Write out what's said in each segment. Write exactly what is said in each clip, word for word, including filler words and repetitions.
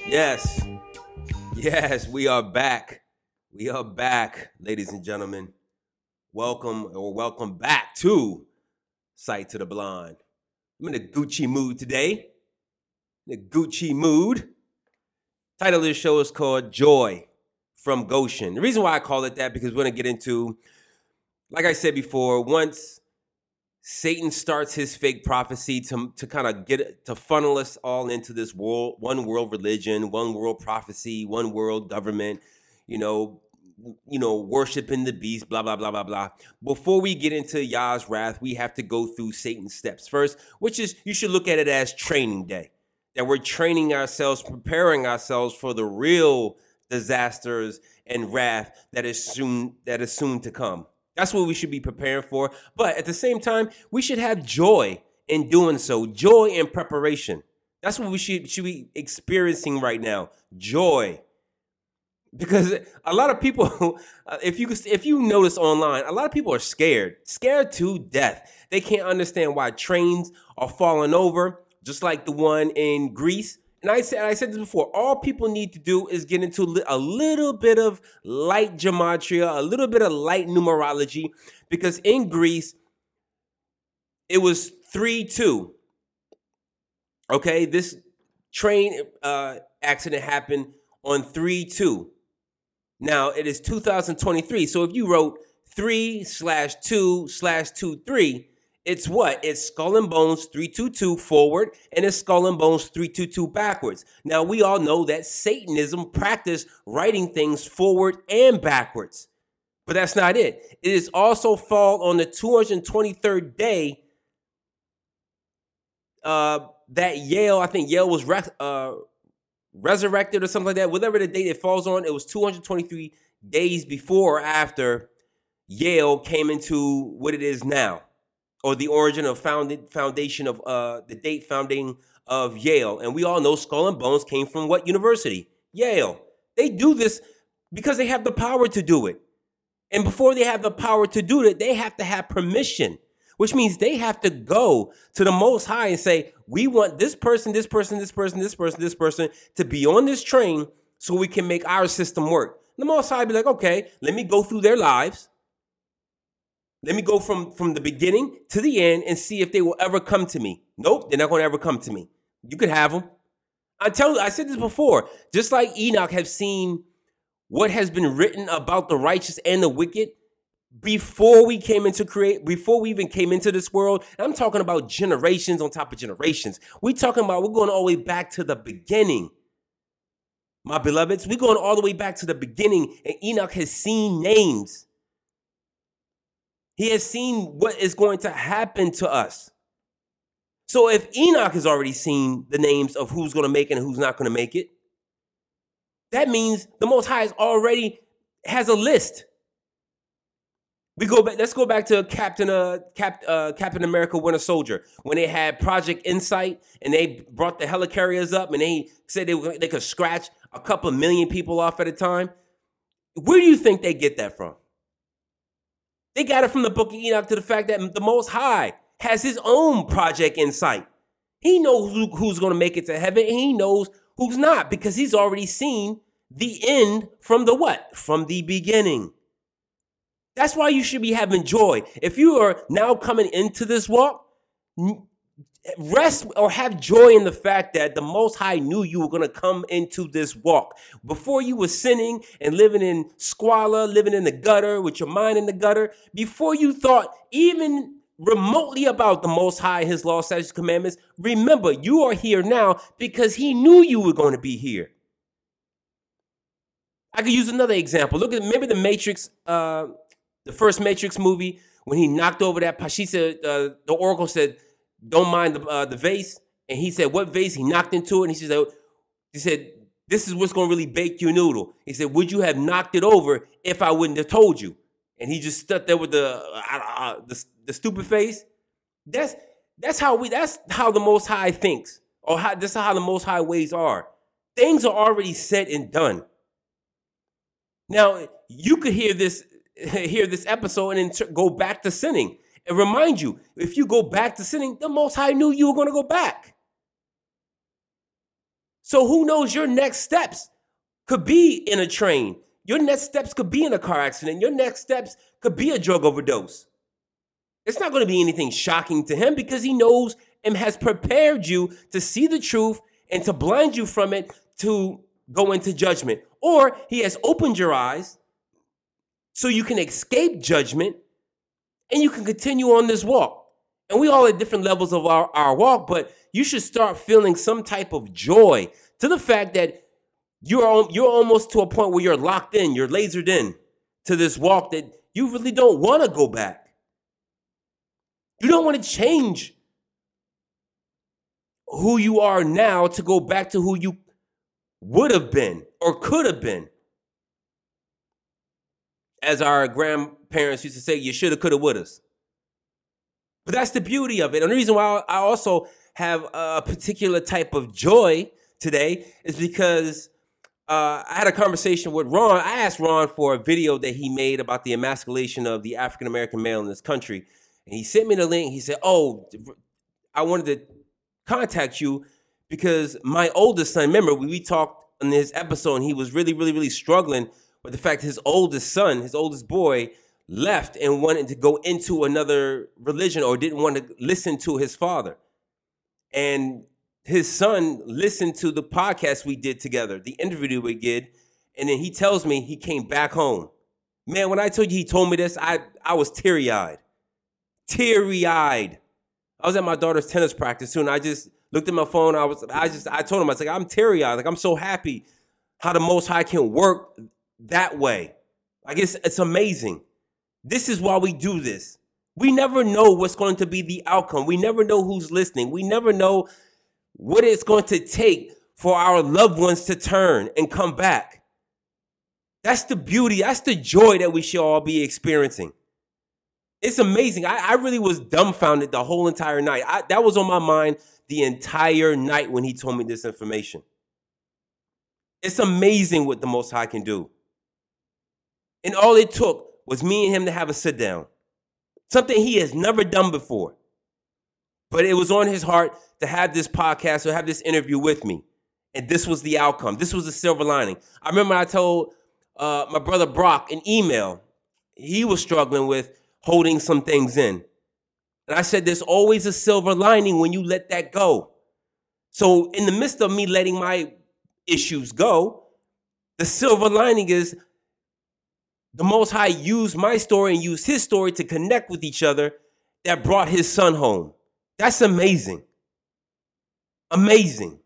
Yes, yes, we are back. We are back, ladies and gentlemen. Welcome or welcome back to Sight to the Blind. I'm in a Gucci mood today. In a Gucci mood. Title of this show is called Joy from Goshen. The reason why I call it that because we're going to get into, like I said before, once Satan starts his fake prophecy to, to kind of get to funnel us all into this world, one world religion, one world prophecy, one world government, you know, you know, worshiping the beast, blah, blah, blah, blah, blah. Before we get into Yah's wrath, we have to go through Satan's steps first, which is, you should look at it as training day, that we're training ourselves, preparing ourselves for the real disasters and wrath that is soon, that is soon to come. That's what we should be preparing for. But at the same time, we should have joy in doing so. Joy in preparation. That's what we should, should be experiencing right now. Joy. Because a lot of people, if you if you notice online, a lot of people are scared. Scared to death. They can't understand why trains are falling over, just like the one in Greece. And I said, I said this before, all people need to do is get into a little bit of light gematria, a little bit of light numerology, because in Greece, it was three two. Okay, this train uh, accident happened on three two. Now, it is two thousand twenty-three, so if you wrote three slash two slash two three, it's what? It's Skull and Bones three two two forward, and it's Skull and Bones three two two backwards. Now, we all know that Satanism practiced writing things forward and backwards. But that's not it. It is also fall on the two hundred twenty-third day uh, that Yale, I think Yale was re- uh, resurrected or something like that. Whatever the date it falls on, it was two hundred twenty-three days before or after Yale came into what it is now. Or the origin of founded foundation of uh, the date founding of Yale. And we all know Skull and Bones came from what university? Yale. They do this because they have the power to do it. And before they have the power to do it, they have to have permission, which means they have to go to the Most High and say, we want this person, this person, this person, this person, this person to be on this train so we can make our system work. The Most High be like, okay, let me go through their lives. Let me go from, from the beginning to the end and see if they will ever come to me. Nope, they're not going to ever come to me. You could have them. I tell you, I said this before. Just like Enoch have seen what has been written about the righteous and the wicked before we came into create, before we even came into this world. I'm talking about generations on top of generations. We're talking about we're going all the way back to the beginning. My beloveds, we're going all the way back to the beginning, and Enoch has seen names. He has seen what is going to happen to us. So if Enoch has already seen the names of who's going to make it and who's not going to make it, that means the Most High already has a list. We go back. Let's go back to Captain uh, Cap, uh, Captain America: Winter Soldier when they had Project Insight and they brought the helicarriers up and they said they were, they could scratch a couple million people off at a time. Where do you think they get that from? They got it from the book of Enoch to the fact that the Most High has his own Project Insight. He knows who, who's going to make it to heaven, and he knows who's not, because he's already seen the end from the what? From the beginning. That's why you should be having joy. If you are now coming into this walk, rest or have joy in the fact that the Most High knew you were going to come into this walk. Before you were sinning and living in squalor, living in the gutter with your mind in the gutter, before you thought even remotely about the Most High, his law, statutes, commandments, remember, you are here now because he knew you were going to be here. I could use another example. Look at, remember the Matrix, uh, the first Matrix movie, when he knocked over that, she said, uh, the Oracle said, don't mind the uh, the vase. And he said, what vase? He knocked into it. And he said, he said, this is what's going to really bake your noodle. He said, would you have knocked it over if I wouldn't have told you? And he just stuck there with the uh, uh, the, the stupid face. That's that's how we. That's how the Most High thinks, or how that's how the Most High ways are. Things are already said and done. Now you could hear this hear this episode and then t- go back to sinning. And remind you, if you go back to sinning, the Most High knew you were going to go back. So who knows, your next steps could be in a train. Your next steps could be in a car accident. Your next steps could be a drug overdose. It's not going to be anything shocking to him because he knows and has prepared you to see the truth and to blind you from it to go into judgment. Or he has opened your eyes so you can escape judgment and you can continue on this walk. And we all at different levels of our, our walk, but you should start feeling some type of joy to the fact that you're, you're almost to a point where you're locked in, you're lasered in to this walk that you really don't want to go back. You don't want to change who you are now to go back to who you would have been or could have been. As our grandparents used to say, you shoulda, coulda, woulda. But that's the beauty of it. And the reason why I also have a particular type of joy today is because uh, I had a conversation with Ron. I asked Ron for a video that he made about the emasculation of the African-American male in this country. And he sent me the link. He said, oh, I wanted to contact you because my oldest son, remember, we, we talked in this episode, and he was really, really, really struggling with the fact his oldest son, his oldest boy, left and wanted to go into another religion or didn't want to listen to his father. And his son listened to the podcast we did together, the interview we did, and then he tells me he came back home. Man, when I told you he told me this, I, I was teary-eyed. Teary-eyed. I was at my daughter's tennis practice too, and I just looked at my phone. I was, I just, I told him, I was like, I'm teary-eyed. Like, I'm so happy how the Most High can work that way. Like, it's, it's amazing. This is why we do this. We never know what's going to be the outcome. We never know who's listening. We never know what it's going to take for our loved ones to turn and come back. That's the beauty. That's the joy that we should all be experiencing. It's amazing. I, I really was dumbfounded the whole entire night. I, that was on my mind the entire night when he told me this information. It's amazing what the Most High can do. And all it took was me and him to have a sit down. Something he has never done before. But it was on his heart to have this podcast or have this interview with me. And this was the outcome. This was the silver lining. I remember I told uh, my brother Brock an email he was struggling with holding some things in. And I said, there's always a silver lining when you let that go. So in the midst of me letting my issues go, the silver lining is the Most High used my story and used his story to connect with each other that brought his son home. That's amazing. Amazing.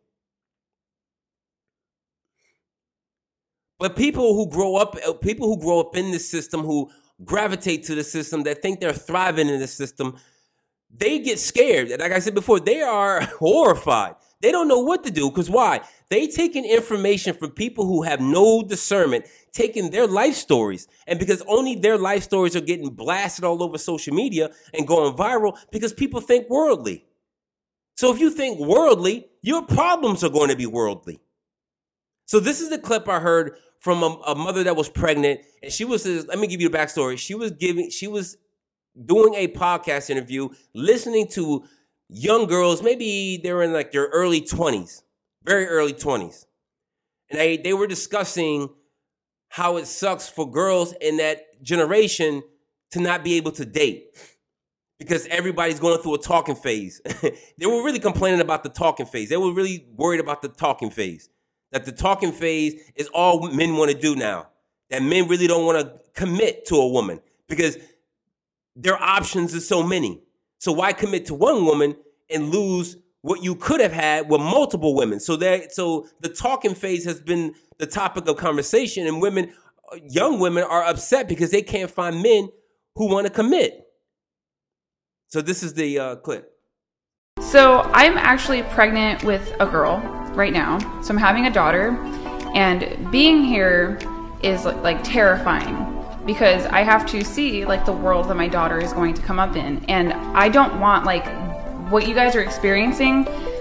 But people who grow up, people who grow up in this system, who gravitate to the system, that think they're thriving in the system, they get scared. Like I said before, they are horrified. They don't know what to do because why? They taking information from people who have no discernment, taking their life stories. And because only their life stories are getting blasted all over social media and going viral because people think worldly. So if you think worldly, your problems are going to be worldly. So this is the clip I heard from a, a mother that was pregnant. And she was, let me give you the backstory. She was giving, she was doing a podcast interview, listening to young girls, maybe they were in like their early twenties, very early twenties. And they, they were discussing how it sucks for girls in that generation to not be able to date because everybody's going through a talking phase. They were really complaining about the talking phase. They were really worried about the talking phase, that the talking phase is all men want to do now, that men really don't want to commit to a woman because their options are so many. So why commit to one woman and lose what you could have had with multiple women? So that so the talking phase has been the topic of conversation, and women, young women, are upset because they can't find men who want to commit. So this is the uh, clip. So I'm actually pregnant with a girl right now. So I'm having a daughter, and being here is like terrifying, because I have to see like the world that my daughter is going to come up in. And I don't want like what you guys are experiencing.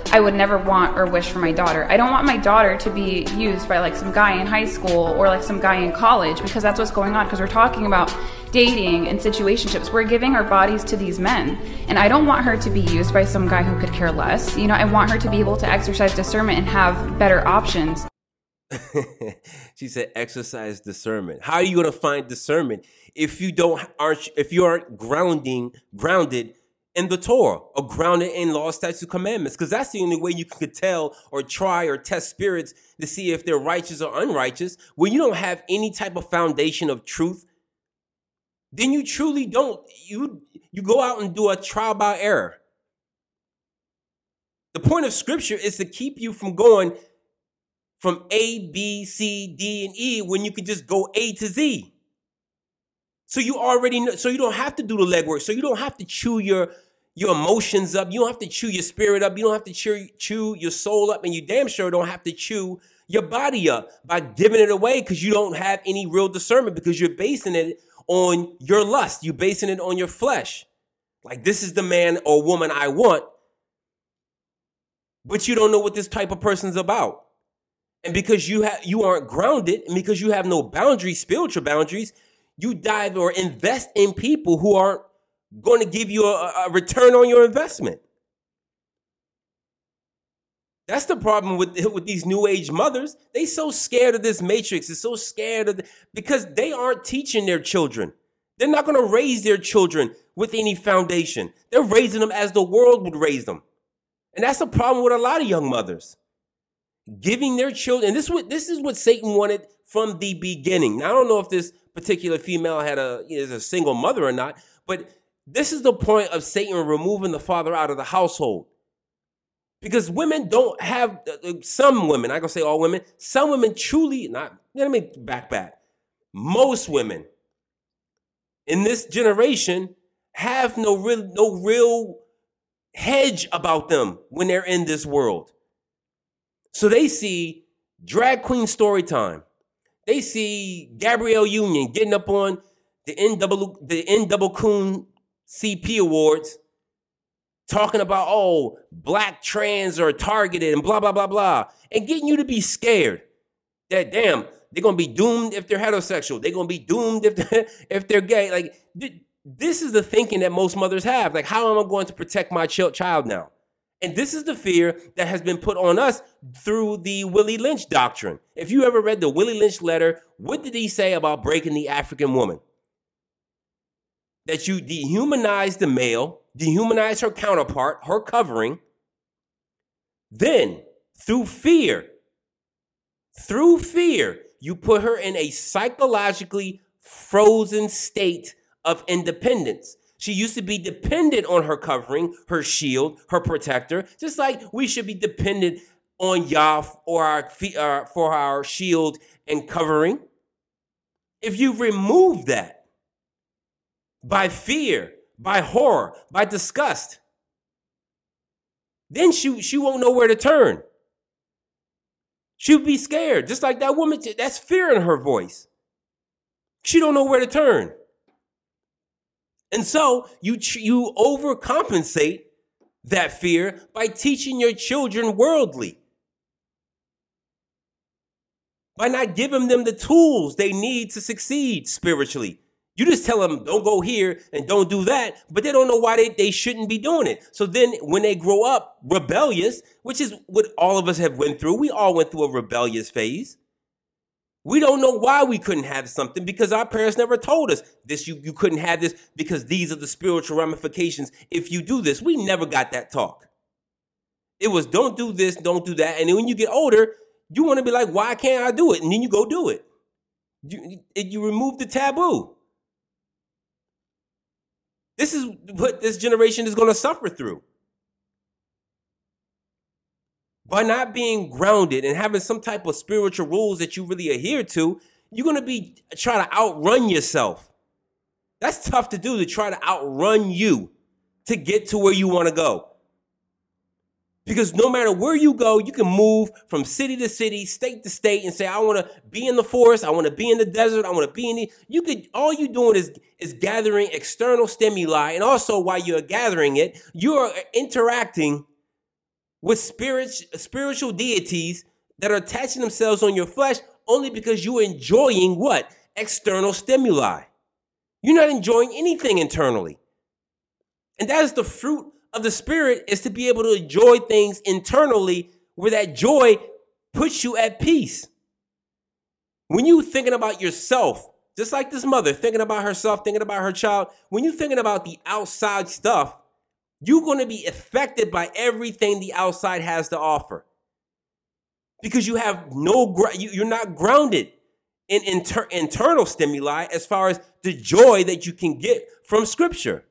I would never want or wish for my daughter. I don't want my daughter to be used by like some guy in high school or like some guy in college, because that's what's going on, because we're talking about dating and situationships. We're giving our bodies to these men, and I don't want her to be used by some guy who could care less. You know, I want her to be able to exercise discernment and have better options. She said exercise discernment. How are you going to find discernment if you don't aren't if you aren't grounding grounded in the Torah or grounded in law, statutes, commandments? Because that's the only way you can tell or try or test spirits to see if they're righteous or unrighteous. When you don't have any type of foundation of truth, then you truly don't. You you go out and do a trial by error. The point of Scripture is to keep you from going from A, B, C, D, and E when you can just go A to Z. So you already know, so you don't have to do the legwork. So you don't have to chew your, your emotions up. You don't have to chew your spirit up. You don't have to chew, chew your soul up. And you damn sure don't have to chew your body up by giving it away, because you don't have any real discernment, because you're basing it on your lust. You're basing it on your flesh. Like, this is the man or woman I want. But you don't know what this type of person's about. And because you have you aren't grounded, and because you have no boundaries, spiritual boundaries, you dive or invest in people who aren't going to give you a, a return on your investment. That's the problem with, with these new age mothers. They so scared of this matrix. They're so scared of the, because they aren't teaching their children. They're not going to raise their children with any foundation. They're raising them as the world would raise them. And that's the problem with a lot of young mothers. Giving their children, and this is what this is what Satan wanted from the beginning. Now, I don't know if this particular female had a is a single mother or not, but this is the point of Satan removing the father out of the household. Because women don't have, some women, I can say all women, some women truly, not, let me back back. Most women in this generation have no real, no real hedge about them when they're in this world. So they see drag queen story time. They see Gabrielle Union getting up on the N double the N double Coon C P Awards, talking about, oh, black trans are targeted and blah, blah, blah, blah, and getting you to be scared that, damn, they're going to be doomed if they're heterosexual. They're going to be doomed if they're, if they're gay. Like, th- this is the thinking that most mothers have. Like, how am I going to protect my ch- child now? And this is the fear that has been put on us through the Willie Lynch doctrine. If you ever read the Willie Lynch letter, what did he say about breaking the African woman? That you dehumanize the male, dehumanize her counterpart, her covering. Then, through fear, through fear, you put her in a psychologically frozen state of independence. She used to be dependent on her covering, her shield, her protector, just like we should be dependent on Yah or our, uh, for our shield and covering. If you remove that by fear, by horror, by disgust, then she, she won't know where to turn. She'll be scared, just like that woman. That's fear in her voice. She don't know where to turn. And so you you overcompensate that fear by teaching your children worldly, by not giving them the tools they need to succeed spiritually. You just tell them, don't go here and don't do that, but they don't know why they, they shouldn't be doing it. So then when they grow up rebellious, which is what all of us have went through, we all went through a rebellious phase. We don't know why we couldn't have something, because our parents never told us this. You, you couldn't have this because these are the spiritual ramifications if you do this. We never got that talk. It was don't do this, don't do that. And then when you get older, you want to be like, why can't I do it? And then you go do it. You, you remove the taboo. This is what this generation is going to suffer through. By not being grounded and having some type of spiritual rules that you really adhere to, you're going to be trying to outrun yourself. That's tough to do, to try to outrun you to get to where you want to go. Because no matter where you go, you can move from city to city, state to state, and say, I want to be in the forest, I want to be in the desert, I want to be in the... You could, all you're doing is, is gathering external stimuli, and also while you're gathering it, you're interacting with spirit, spiritual deities that are attaching themselves on your flesh only because you're enjoying what? External stimuli. You're not enjoying anything internally. And that is the fruit of the Spirit, is to be able to enjoy things internally where that joy puts you at peace. When you thinking about yourself, just like this mother thinking about herself, thinking about her child, when you're thinking about the outside stuff, you're going to be affected by everything the outside has to offer. Because you have no, you're not grounded in inter- internal stimuli as far as the joy that you can get from Scripture.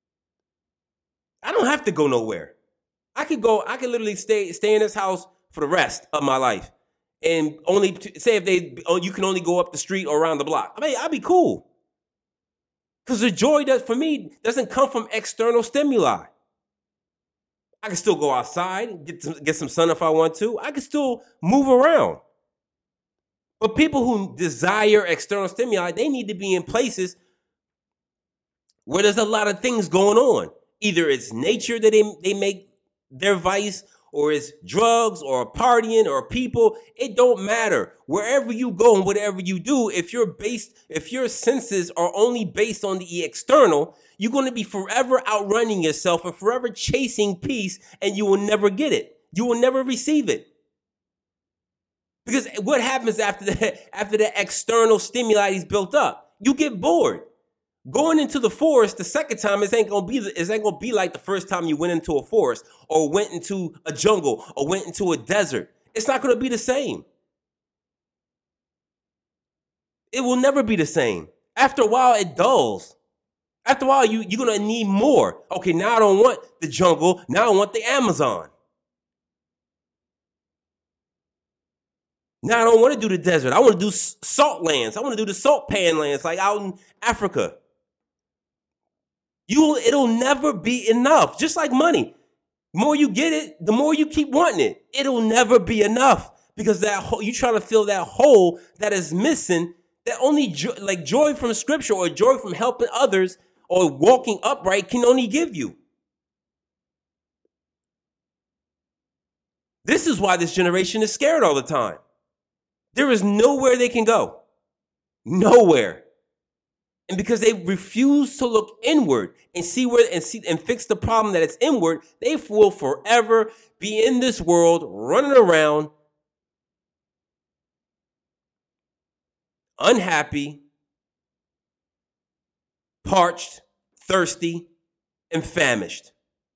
I don't have to go nowhere. I could go, I could literally stay stay in this house for the rest of my life. And only to, say if they, oh, you can only go up the street or around the block. I mean, I'd be cool. Because the joy does, for me, doesn't come from external stimuli. I can still go outside, get some, get some sun if I want to. I can still move around. But people who desire external stimuli, they need to be in places where there's a lot of things going on. Either it's nature that they, they make their vice, or it's drugs, or partying, or people. It don't matter. Wherever you go and whatever you do, if you're based, if your senses are only based on the external, you're going to be forever outrunning yourself and forever chasing peace, and you will never get it. You will never receive it. Because what happens after the, after the external stimuli is built up? You get bored. Going into the forest the second time, it ain't gonna be it ain't gonna be like the first time you went into a forest or went into a jungle or went into a desert. It's not gonna be the same. It will never be the same. After a while, it dulls. After a while, you, you're gonna need more. Okay, now I don't want the jungle. Now I want the Amazon. Now I don't want to do the desert. I want to do salt lands. I want to do the salt pan lands like out in Africa. You, it'll never be enough. Just like money. The more you get it, the more you keep wanting it. It'll never be enough because that hole, you trying to fill that hole that is missing. That only jo- like joy from Scripture or joy from helping others or walking upright can only give you. This is why this generation is scared all the time. There is nowhere they can go. Nowhere. And because they refuse to look inward and see where and see and fix the problem that it's inward, they will forever be in this world running around unhappy, parched, thirsty, and famished.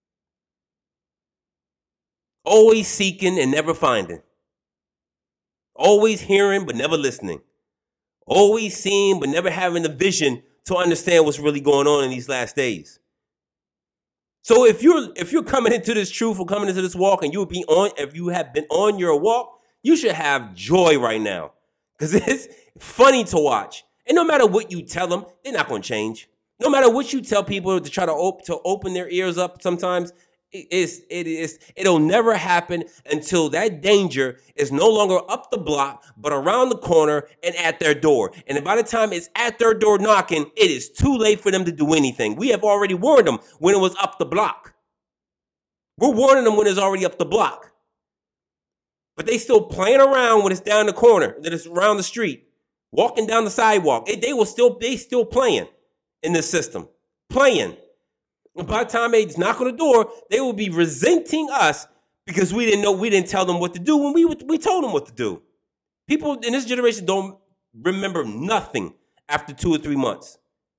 Always seeking and never finding. Always hearing but never listening. Always seeing but never having the vision to understand what's really going on in these last days. So if you're if you're coming into this truth or coming into this walk and you'll be on, if you have been on your walk, you should have joy right now. Because it's funny to watch. And no matter what you tell them, they're not going to change. No matter what you tell people to try to, op- to open their ears up sometimes, It is, it is, it'll never happen until that danger is no longer up the block, but around the corner and at their door. And by the time it's at their door knocking, it is too late for them to do anything. We have already warned them when it was up the block. We're warning them when it's already up the block. But they still playing around when it's down the corner, that it's around the street, walking down the sidewalk. They, they will still, they still playing in this system, playing. And by the time they knock on the door, they will be resenting us because we didn't know, we didn't tell them what to do when we we told them what to do. People in this generation don't remember nothing after two or three months.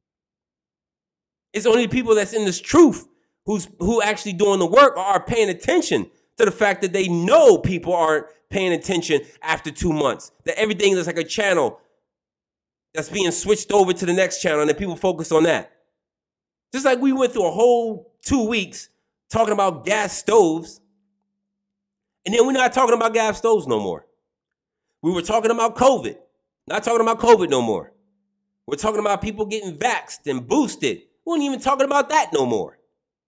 It's only people that's in this truth who's who actually doing the work or are paying attention to the fact that they know people aren't paying attention after two months. That everything is like a channel that's being switched over to the next channel and then people focus on that. Just like we went through a whole two weeks talking about gas stoves, and then we're not talking about gas stoves no more. We were talking about COVID, not talking about COVID no more. We're talking about people getting vaxxed and boosted. We weren't even talking about that no more.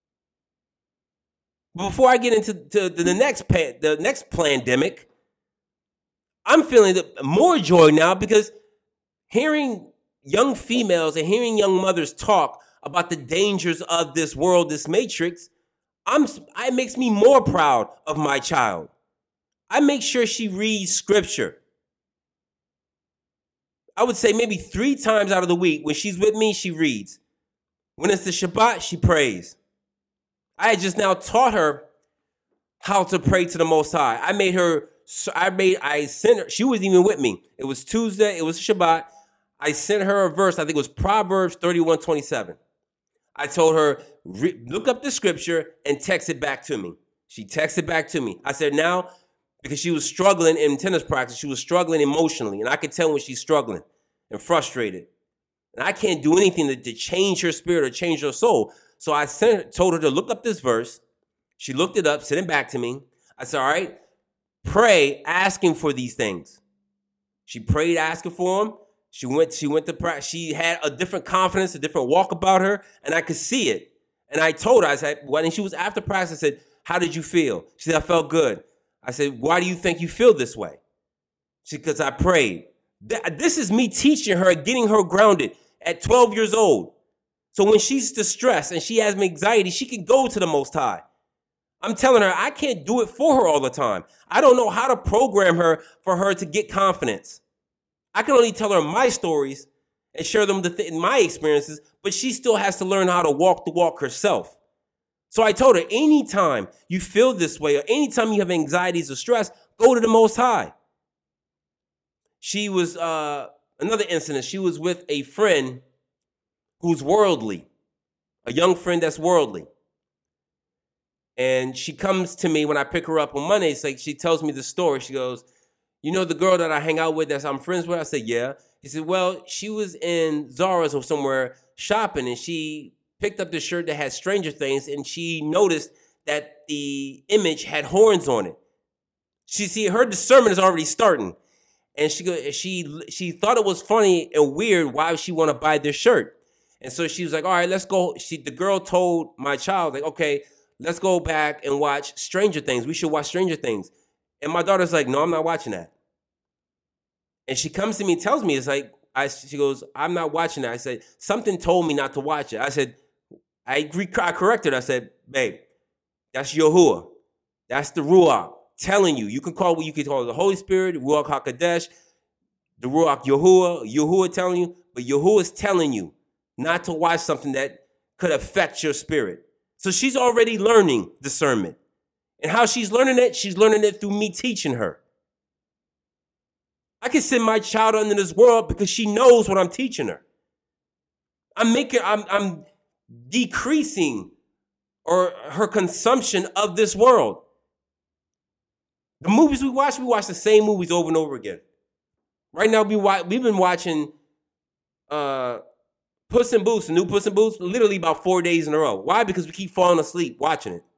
But before I get into to the next pa- the next pandemic, I'm feeling the, more joy now because hearing young females and hearing young mothers talk about the dangers of this world, this matrix, I'm, it makes me more proud of my child. I make sure she reads scripture. I would say maybe three times out of the week, when she's with me, she reads. When it's the Shabbat, she prays. I had just now taught her how to pray to the Most High. I made her, I made, I sent her, she wasn't even with me. It was Tuesday, it was Shabbat. I sent her a verse, I think it was Proverbs thirty-one twenty-seven. I told her, re- look up the scripture and text it back to me. She texted back to me. I said, now, because she was struggling in tennis practice, she was struggling emotionally, and I could tell when she's struggling and frustrated. And I can't do anything to, to change her spirit or change her soul. So I sent, told her to look up this verse. She looked it up, sent it back to me. I said, all right, pray asking for these things. She prayed asking for them. She went, she went to practice. She had a different confidence, a different walk about her, and I could see it. And I told her, I said, when she was after practice, I said, how did you feel? She said, I felt good. I said, why do you think you feel this way? She said, because I prayed. This is me teaching her, getting her grounded at twelve years old. So when she's distressed and she has anxiety, she can go to the Most High. I'm telling her, I can't do it for her all the time. I don't know how to program her for her to get confidence. I can only tell her my stories and share them the th- my experiences, but she still has to learn how to walk the walk herself. So I told her, anytime you feel this way or anytime you have anxieties or stress, go to the Most High. She was, uh, another incident, she was with a friend who's worldly, a young friend that's worldly. And she comes to me when I pick her up on Monday. It's like she tells me the story. She goes, you know the girl that I hang out with that I'm friends with? I said, yeah. He said, well, she was in Zara's or somewhere shopping, and she picked up the shirt that had Stranger Things, and she noticed that the image had horns on it. She see her discernment is already starting. And she go, she she thought it was funny and weird why she want to buy this shirt. And so she was like, all right, let's go. She the girl told my child, like, okay, let's go back and watch Stranger Things. We should watch Stranger Things. And my daughter's like, no, I'm not watching that. And she comes to me and tells me, it's like, I, she goes, I'm not watching that. I said, something told me not to watch it. I said, I, I corrected her. I said, babe, that's Yahuwah. That's the Ruach telling you. You can call what you can call it the Holy Spirit, Ruach HaKodesh, the Ruach Yahuwah, Yahuwah telling you, but Yahuwah is telling you not to watch something that could affect your spirit. So she's already learning discernment. And how she's learning it, she's learning it through me teaching her. I can send my child into this world because she knows what I'm teaching her. I'm making, I'm, I'm decreasing or her consumption of this world. The movies we watch, we watch the same movies over and over again. Right now, we watch, we've been watching uh, Puss in Boots, the new Puss in Boots, literally about four days in a row. Why? Because we keep falling asleep watching it.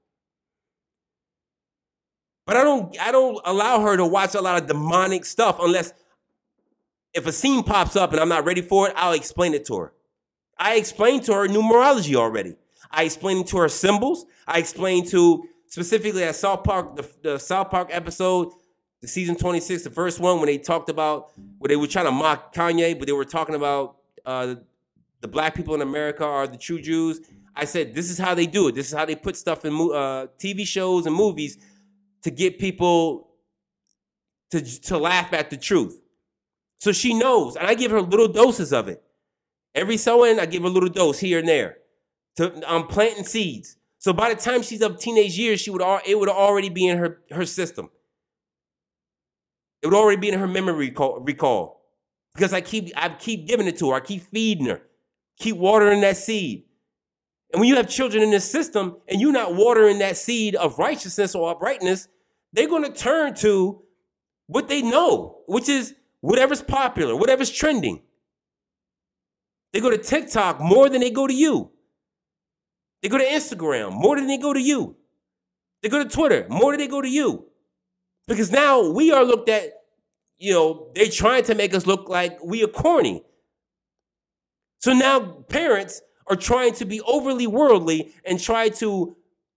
But I don't, I don't allow her to watch a lot of demonic stuff unless if a scene pops up and I'm not ready for it, I'll explain it to her. I explained to her numerology already. I explained to her symbols. I explained to specifically at South Park, the, the South Park episode, the season twenty-six, the first one, when they talked about, where they were trying to mock Kanye, but they were talking about uh, the black people in America are the true Jews. I said, this is how they do it. This is how they put stuff in uh, T V shows and movies to get people to, to laugh at the truth. So she knows, and I give her little doses of it. Every so in, I give her a little dose here and there. To, I'm planting seeds. So by the time she's of teenage years, she would it would already be in her, her system. It would already be in her memory recall, recall. Because I keep I keep giving it to her. I keep feeding her. Keep watering that seed. And when you have children in this system and you're not watering that seed of righteousness or uprightness, they're going to turn to what they know, which is whatever's popular, whatever's trending. They go to TikTok more than they go to you. They go to Instagram more than they go to you. They go to Twitter more than they go to you. Because now we are looked at, you know, they're trying to make us look like we are corny. So now parents are trying to be overly worldly and try to,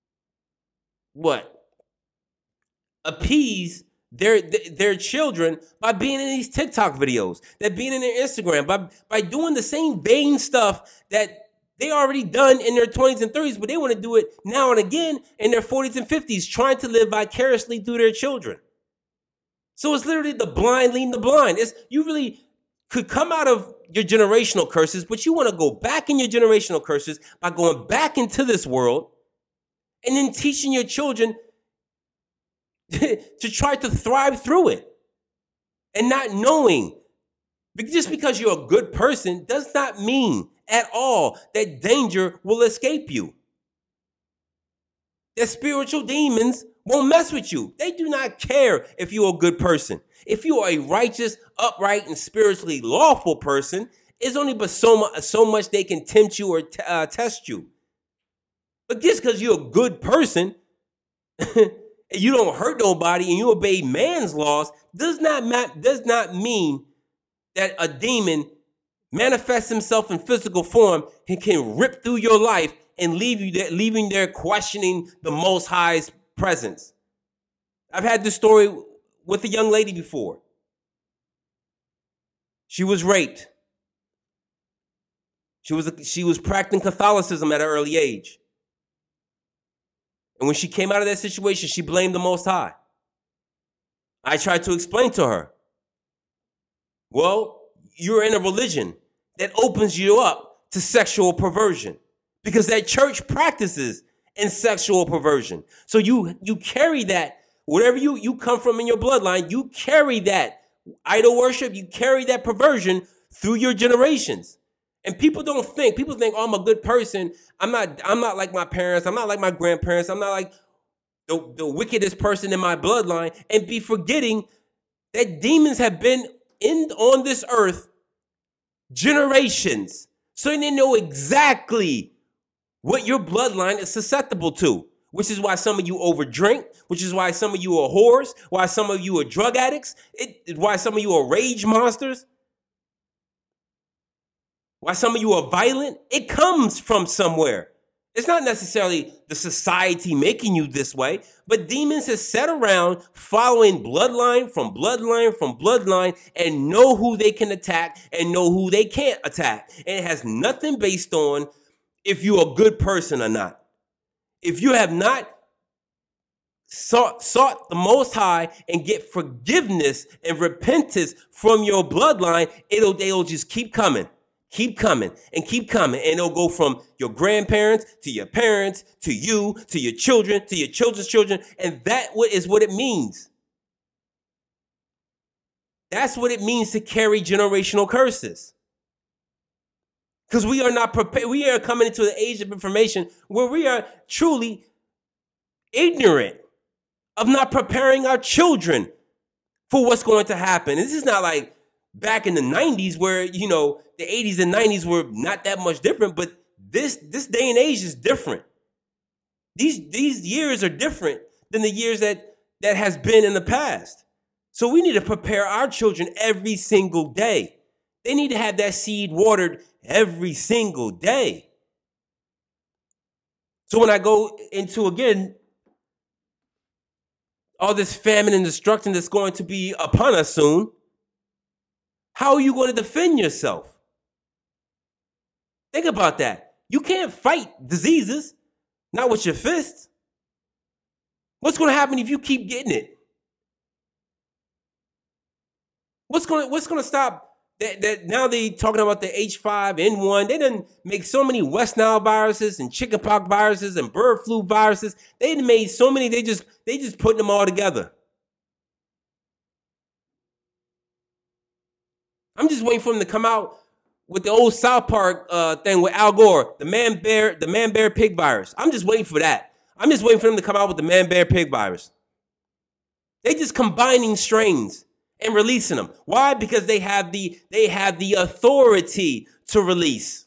what? Appease their their children by being in these TikTok videos, that being in their Instagram, by, by doing the same vain stuff that they already done in their twenties and thirties, but they want to do it now and again in their forties and fifties, trying to live vicariously through their children. So it's literally the blind leading the blind. It's, you really could come out of your generational curses, but you want to go back in your generational curses by going back into this world and then teaching your children to try to thrive through it and not knowing. Just because you're a good person does not mean at all that danger will escape you. That spiritual demons won't mess with you. They do not care if you're a good person. If you are a righteous, upright, and spiritually lawful person, it's only but so much, so much they can tempt you or t- uh, test you. But just because you're a good person, and you don't hurt nobody, and you obey man's laws, does not ma- does not mean that a demon manifests himself in physical form and can rip through your life and leave you there, leaving there questioning the Most High's presence. I've had this story with a young lady before. She was raped. She was she was practicing Catholicism at an early age. And when she came out of that situation, she blamed the Most High. I tried to explain to her, well, you're in a religion that opens you up to sexual perversion because that church practices in sexual perversion. So you you carry that, whatever you, you come from in your bloodline, you carry that idol worship, you carry that perversion through your generations. And people don't think, people think, oh, I'm a good person. I'm not, I'm not like my parents. I'm not like my grandparents. I'm not like the, the wickedest person in my bloodline, and be forgetting that demons have been in on this earth generations. So they know exactly what your bloodline is susceptible to, which is why some of you overdrink, which is why some of you are whores, why some of you are drug addicts, it, why some of you are rage monsters, why some of you are violent. It comes from somewhere. It's not necessarily the society making you this way, but demons have sat around following bloodline from bloodline from bloodline and know who they can attack and know who they can't attack. And it has nothing based on if you're a good person or not. If you have not sought, sought the Most High and get forgiveness and repentance from your bloodline, it'll, they'll just keep coming. Keep coming and keep coming. And it'll go from your grandparents to your parents to you to your children to your children's children. And that is what it means. That's what it means to carry generational curses. Because we are not prepared. We are coming into the age of information where we are truly ignorant of not preparing our children for what's going to happen. And this is not like back in the nineties where, you know, the eighties and nineties were not that much different, but this this day and age is different. These these years are different than the years that that has been in the past. So we need to prepare our children every single day. They need to have that seed watered every single day. So when I go into, again, all this famine and destruction that's going to be upon us soon, how are you going to defend yourself? Think about that. You can't fight diseases, not with your fists. What's going to happen if you keep getting it? What's going to, what's going to stop that, that now they talking about the H five N one. They done make so many West Nile viruses and chickenpox viruses and bird flu viruses. They done made so many, they just, they just putting them all together. I'm just waiting for them to come out with the old South Park uh, thing with Al Gore, the man bear, the man bear pig virus. I'm just waiting for that. I'm just waiting for them to come out with the man bear pig virus. They just combining strains and releasing them. Why? Because they have the they have the authority to release.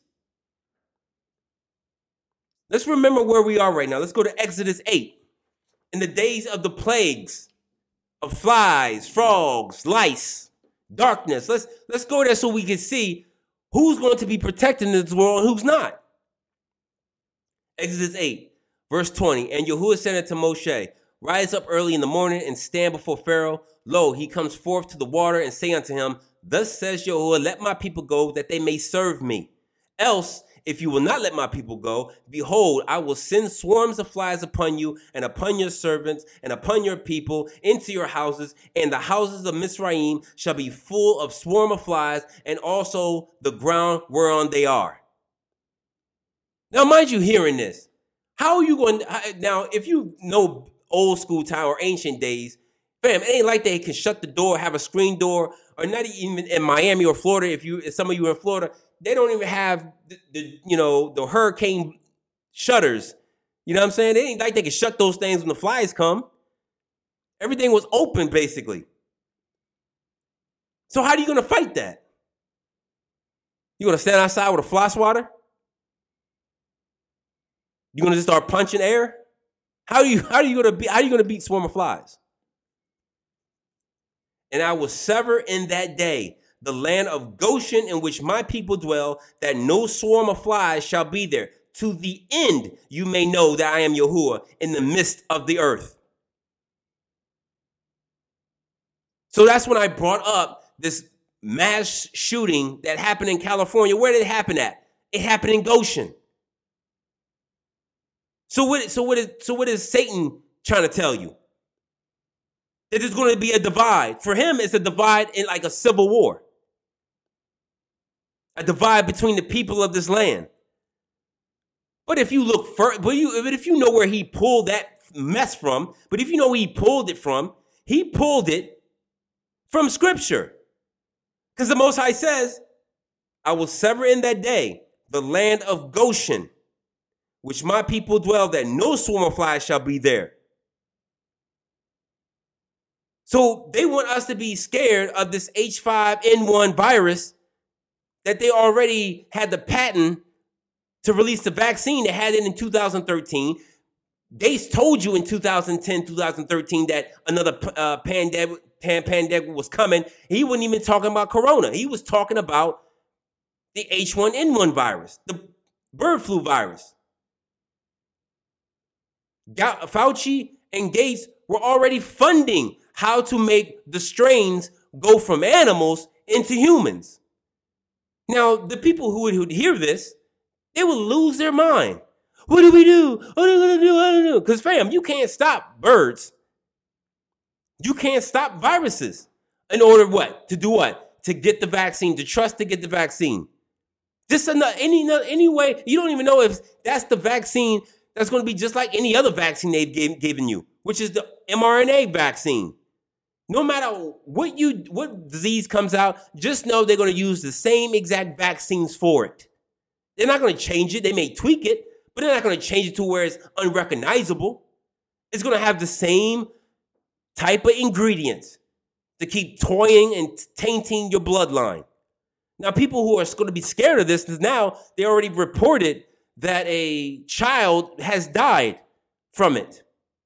Let's remember where we are right now. Let's go to Exodus eight. In the days of the plagues of flies, frogs, lice, darkness. Let's let's go there so we can see who's going to be protected in this world and who's not. Exodus eight, verse twenty. And Yahuwah said unto Moshe, rise up early in the morning and stand before Pharaoh. Lo, he comes forth to the water, and say unto him, thus says Yahuwah, let my people go, that they may serve me. Else, if you will not let my people go, behold, I will send swarms of flies upon you and upon your servants and upon your people into your houses, and the houses of Mizraim shall be full of swarm of flies, and also the ground whereon they are. Now, mind you hearing this, how are you going to, now, if you know old school time or ancient days, fam, it ain't like they can shut the door, have a screen door, or not even in Miami or Florida. If you, if some of you are in Florida, they don't even have the, the, you know, the hurricane shutters. You know what I'm saying? It ain't like they can shut those things when the flies come. Everything was open, basically. So how are you going to fight that? You going to stand outside with a fly swatter? You going to just start punching air? How are you, how are you going to be, how are you going to beat swarm of flies? And I will sever in that day the land of Goshen in which my people dwell, that no swarm of flies shall be there, to the end you may know that I am Yahuwah in the midst of the earth. So that's when I brought up this mass shooting that happened in California. Where did it happen at? It happened in Goshen. So what, so what is, so what is Satan trying to tell you? That there's going to be a divide. For him, it's a divide in like a civil war. A divide between the people of this land. But if you look further, but, you, but if you know where he pulled that mess from, but if you know where he pulled it from, he pulled it from Scripture. Because the Most High says, I will sever in that day the land of Goshen, which my people dwell, that no swarm of flies shall be there. So they want us to be scared of this H five N one virus that they already had the patent to release the vaccine. They had it in two thousand thirteen. They told you in two thousand ten, two thousand thirteen that another uh, pandemic, pandemic was coming. He wasn't even talking about corona. He was talking about the H one N one virus, the bird flu virus. Fauci and Gates were already funding how to make the strains go from animals into humans. Now, the people who would, who would hear this, they would lose their mind. What do we do? What are we going to do? I don't know. Because, fam, you can't stop birds. You can't stop viruses. In order what? To do what? To get the vaccine, to trust to get the vaccine. Just another, any, any way, you don't even know if that's the vaccine that's going to be just like any other vaccine they've gave, given you, which is the mRNA vaccine. No matter what you what disease comes out, just know they're going to use the same exact vaccines for it. They're not going to change it. They may tweak it, but they're not going to change it to where it's unrecognizable. It's going to have the same type of ingredients to keep toying and tainting your bloodline. Now, people who are going to be scared of this is now they already reported that a child has died from it.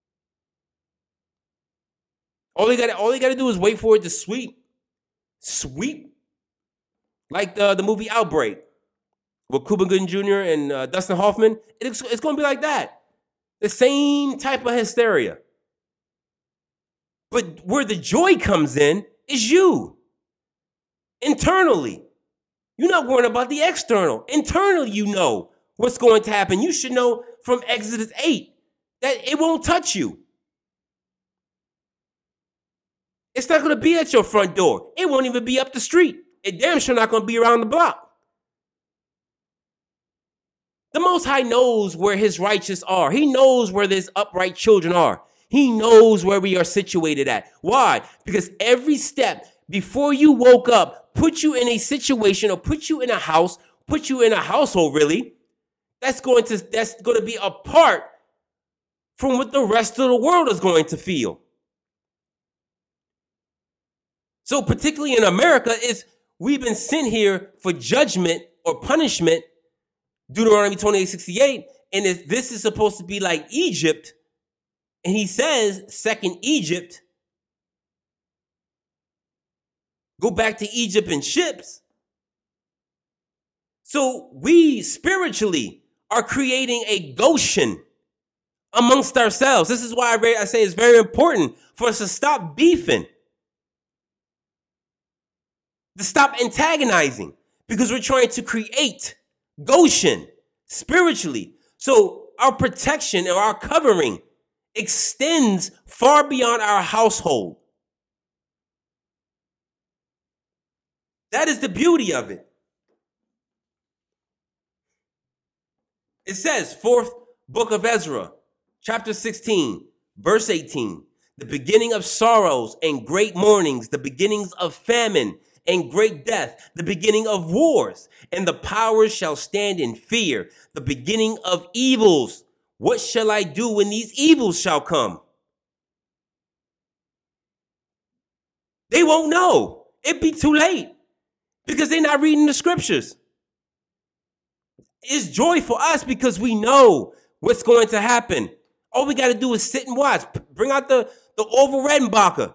All they got, all they got to do is wait for it to sweep, sweep, like the, the movie Outbreak with Cuba Gooding Junior and uh, Dustin Hoffman. It's, it's going to be like that. The same type of hysteria. But where the joy comes in is you. Internally. You're not worrying about the external. Internally, you know what's going to happen. You should know from Exodus eight that it won't touch you. It's not going to be at your front door. It won't even be up the street. It damn sure not going to be around the block. The Most High knows where his righteous are. He knows where his upright children are. He knows where we are situated at. Why? Because every step before you woke up put you in a situation or put you in a house, put you in a household, really, that's going to, that's going to be apart from what the rest of the world is going to feel. So particularly in America, is we've been sent here for judgment or punishment, Deuteronomy twenty-eight sixty-eight, and if this is supposed to be like Egypt, and he says, second Egypt, go back to Egypt in ships. So we spiritually are creating a Goshen amongst ourselves. This is why I say it's very important for us to stop beefing, to stop antagonizing, because we're trying to create Goshen, spiritually. So our protection or our covering extends far beyond our household. That is the beauty of it. It says, fourth book of Ezra, chapter sixteen, verse eighteen, the beginning of sorrows and great mournings, the beginnings of famine and great death, the beginning of wars, and the powers shall stand in fear, the beginning of evils. What shall I do when these evils shall come? They won't know. It'd be too late because they're not reading the scriptures. It's joy for us because we know what's going to happen. All we got to do is sit and watch. Bring out the, the Orville Redenbacher.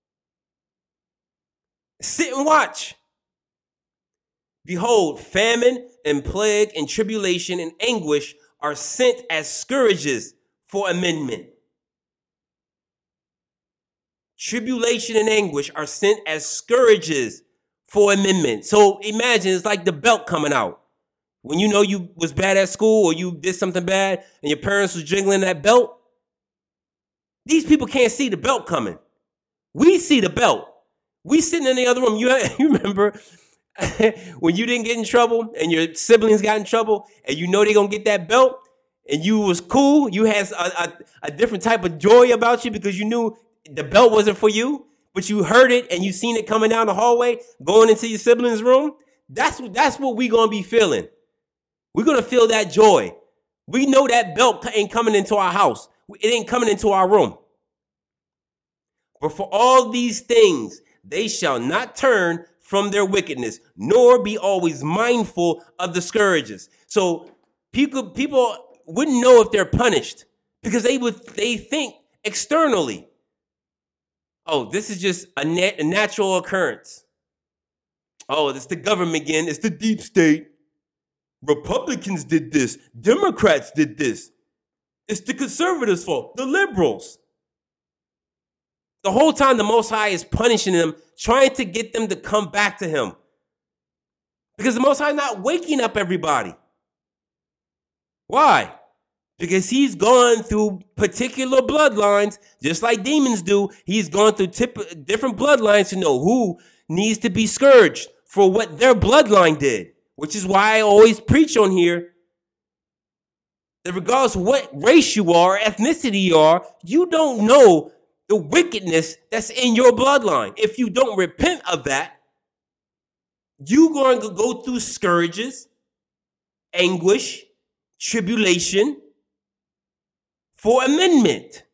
Sit and watch. Behold, famine and plague and tribulation and anguish are sent as scourges for amendment. Tribulation and anguish are sent as scourges for amendment. So imagine it's like the belt coming out. When you know you was bad at school or you did something bad and your parents was jingling that belt, these people can't see the belt coming. We see the belt. We sitting in the other room. You, you remember when you didn't get in trouble and your siblings got in trouble and you know they're going to get that belt and you was cool. You had a, a, a different type of joy about you because you knew the belt wasn't for you, but you heard it and you seen it coming down the hallway, going into your siblings' room. That's, that's what we going to be feeling. We're going to feel that joy. We know that belt ain't coming into our house. It ain't coming into our room. But for all these things, they shall not turn from their wickedness, nor be always mindful of the scourges. So people, people wouldn't know if they're punished because they would, they think externally, oh, this is just a, nat- a natural occurrence. Oh, it's the government again. It's the deep state. Republicans did this. Democrats did this. It's the conservatives' fault. The liberals. The whole time the Most High is punishing them, trying to get them to come back to him. Because the Most High is not waking up everybody. Why? Because he's gone through particular bloodlines, just like demons do. He's gone through tip- different bloodlines to know who needs to be scourged for what their bloodline did. Which is why I always preach on here that regardless of what race you are, ethnicity you are, you don't know the wickedness that's in your bloodline. If you don't repent of that, you're going to go through scourges, anguish, tribulation for amendment.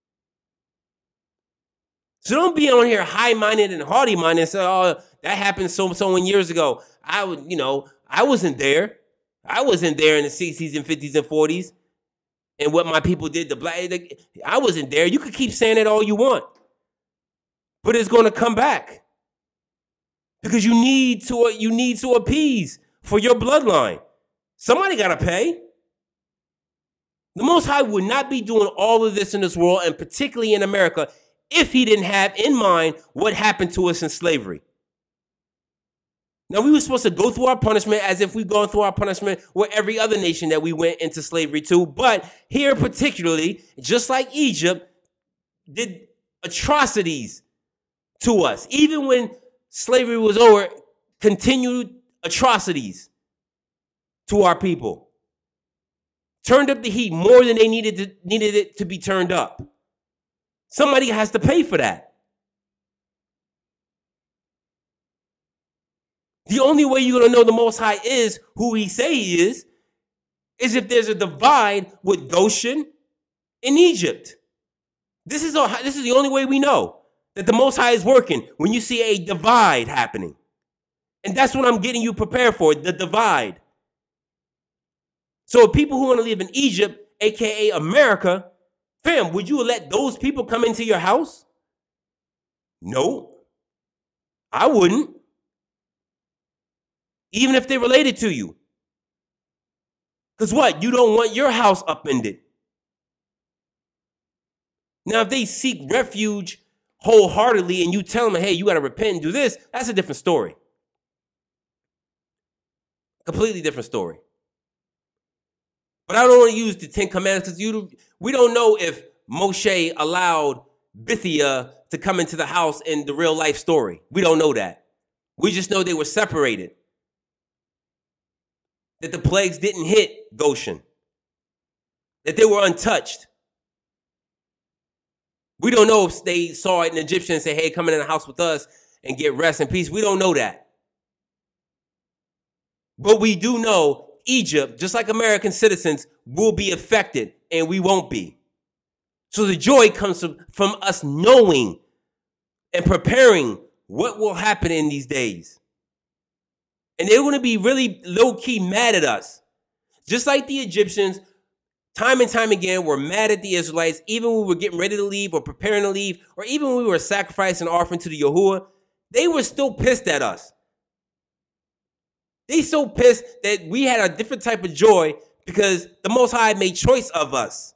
So don't be on here high-minded and haughty-minded and say, oh, that happened so so many years ago. I would, you know, I wasn't there. I wasn't there in the sixties and fifties and forties. And what my people did to black, I wasn't there. You could keep saying it all you want. But it's going to come back. Because you need to, you need to appease for your bloodline. Somebody got to pay. The Most High would not be doing all of this in this world, and particularly in America, if he didn't have in mind what happened to us in slavery. Now, we were supposed to go through our punishment as if we've gone through our punishment with every other nation that we went into slavery to. But here particularly, just like Egypt, did atrocities to us. Even when slavery was over, continued atrocities to our people. Turned up the heat more than they needed to, needed it to be turned up. Somebody has to pay for that. The only way you're going to know the Most High is who he say he is, is if there's a divide with Goshen in Egypt. This is, a, this is the only way we know that the Most High is working, when you see a divide happening. And that's what I'm getting you prepared for, the divide. So people who want to live in Egypt, a k a. America, fam, would you let those people come into your house? No, I wouldn't. Even if they related to you. Because what? You don't want your house upended. Now, if they seek refuge wholeheartedly and you tell them, hey, you got to repent and do this, that's a different story. Completely different story. But I don't want to use the Ten Commandments because you we don't know if Moshe allowed Bithia to come into the house in the real life story. We don't know that. We just know they were separated. That the plagues didn't hit Goshen. That they were untouched. We don't know if they saw an Egyptian and say, hey, come in the house with us and get rest and peace. We don't know that. But we do know Egypt, just like American citizens, will be affected and we won't be. So the joy comes from, from us knowing and preparing what will happen in these days. And they're going to be really low-key mad at us. Just like the Egyptians, time and time again, were mad at the Israelites, even when we were getting ready to leave or preparing to leave, or even when we were sacrificing and offering to the Yahuwah, they were still pissed at us. They so pissed that we had a different type of joy because the Most High made choice of us.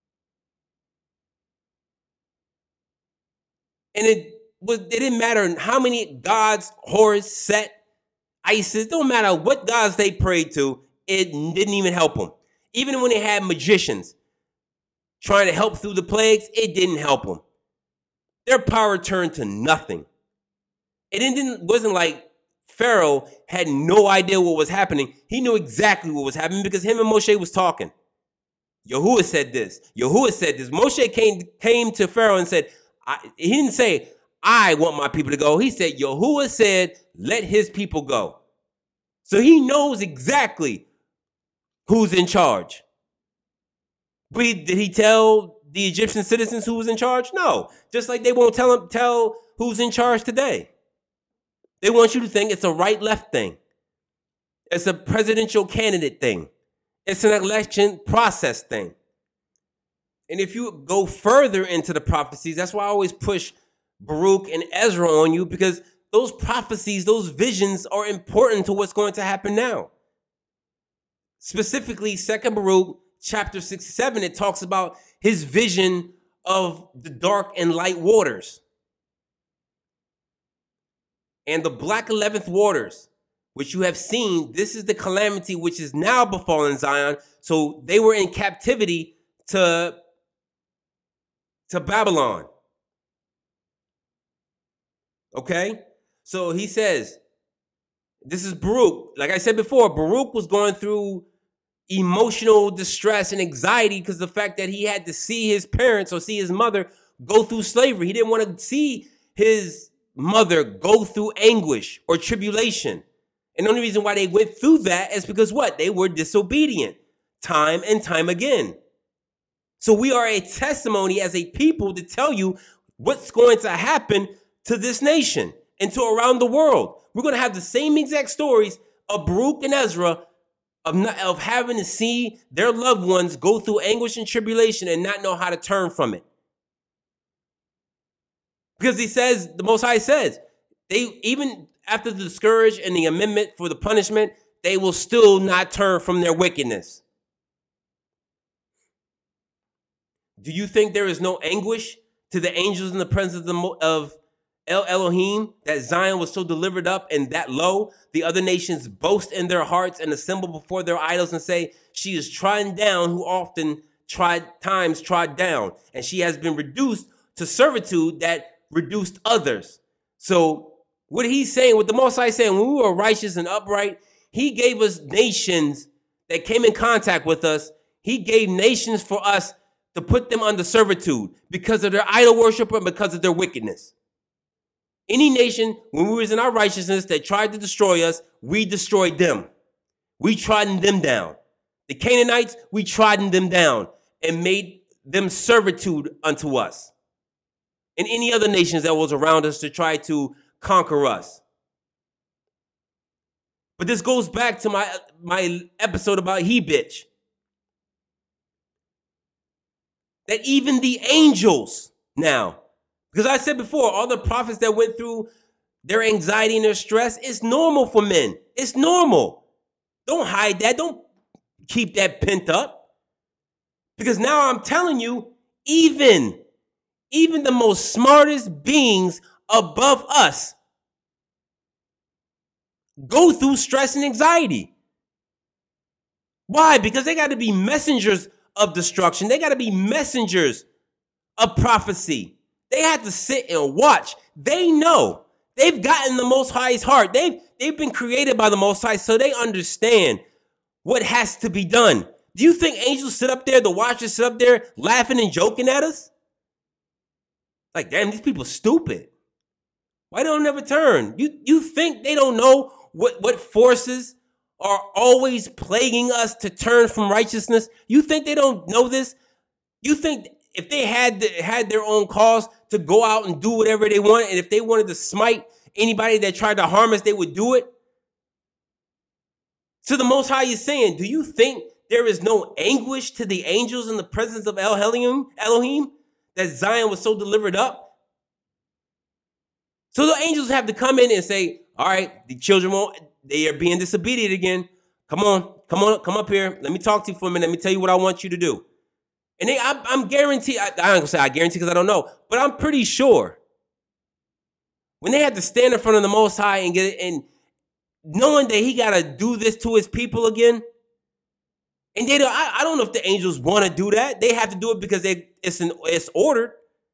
And it was it didn't matter how many gods, Horus, Set, Isis, don't matter what gods they prayed to, it didn't even help them. Even when they had magicians trying to help through the plagues, it didn't help them. Their power turned to nothing. It didn't wasn't like Pharaoh had no idea what was happening. He knew exactly what was happening because him and Moshe was talking. Yahuwah said this. Yahuwah said this. Moshe came, came to Pharaoh and said, I, he didn't say, I want my people to go. He said, Yahuwah said, let his people go. So he knows exactly who's in charge. But he, did he tell the Egyptian citizens who was in charge? No. Just like they won't tell him, tell who's in charge today. They want you to think it's a right-left thing. It's a presidential candidate thing. It's an election process thing. And if you go further into the prophecies, that's why I always push Baruch and Ezra on you, because those prophecies, those visions are important to what's going to happen now. Specifically, Second Baruch, chapter sixty-seven, it talks about his vision of the dark and light waters. And the black eleventh waters, which you have seen, this is the calamity which is now befallen Zion. So they were in captivity to, to Babylon. Okay? So he says, this is Baruch. Like I said before, Baruch was going through emotional distress and anxiety because of the fact that he had to see his parents or see his mother go through slavery. He didn't want to see his mother go through anguish or tribulation. And the only reason why they went through that is because what? They were disobedient time and time again. So we are a testimony as a people to tell you what's going to happen to this nation and to around the world. We're going to have the same exact stories of Baruch and Ezra of, not, of having to see their loved ones go through anguish and tribulation and not know how to turn from it. Because he says, the Most High says, they even after the scourge and the amendment for the punishment, they will still not turn from their wickedness. Do you think there is no anguish to the angels in the presence of, the, of El Elohim that Zion was so delivered up and that low? The other nations boast in their hearts and assemble before their idols and say, she is trodden down who often tried times trod down, and she has been reduced to servitude that reduced others. So what he's saying, what the Most High is saying, when we were righteous and upright, he gave us nations that came in contact with us. He gave nations for us to put them under servitude because of their idol worship and because of their wickedness. Any nation, when we was in our righteousness, that tried to destroy us, we destroyed them. We trodden them down. The Canaanites, we trodden them down and made them servitude unto us. And any other nations that was around us to try to conquer us. But this goes back to my, my episode about he bitch. That even the angels now, because I said before, all the prophets that went through their anxiety and their stress, it's normal for men. It's normal. Don't hide that. Don't keep that pent up. Because now I'm telling you, even Even the most smartest beings above us go through stress and anxiety. Why? Because they got to be messengers of destruction. They got to be messengers of prophecy. They have to sit and watch. They know. They've gotten the Most High's heart. They've, they've been created by the Most High, so they understand what has to be done. Do you think angels sit up there, the watchers sit up there laughing and joking at us? Like, damn, these people stupid. Why don't they never turn? You, you think they don't know what, what forces are always plaguing us to turn from righteousness? You think they don't know this? You think if they had the, had their own cause to go out and do whatever they want, and if they wanted to smite anybody that tried to harm us, they would do it? So the Most High is saying, do you think there is no anguish to the angels in the presence of El Elohim, Elohim, that Zion was so delivered up? So the angels have to come in and say, all right, the children won't, they are being disobedient again. Come on, come on, come up here. Let me talk to you for a minute. Let me tell you what I want you to do. And they, I, I'm guaranteed, I, I don't gonna say I guarantee because I don't know, but I'm pretty sure when they had to stand in front of the Most High and get it, and knowing that he got to do this to his people again, and they don't, I, I don't know if the angels want to do that. They have to do it because they, it's an, it's ordered.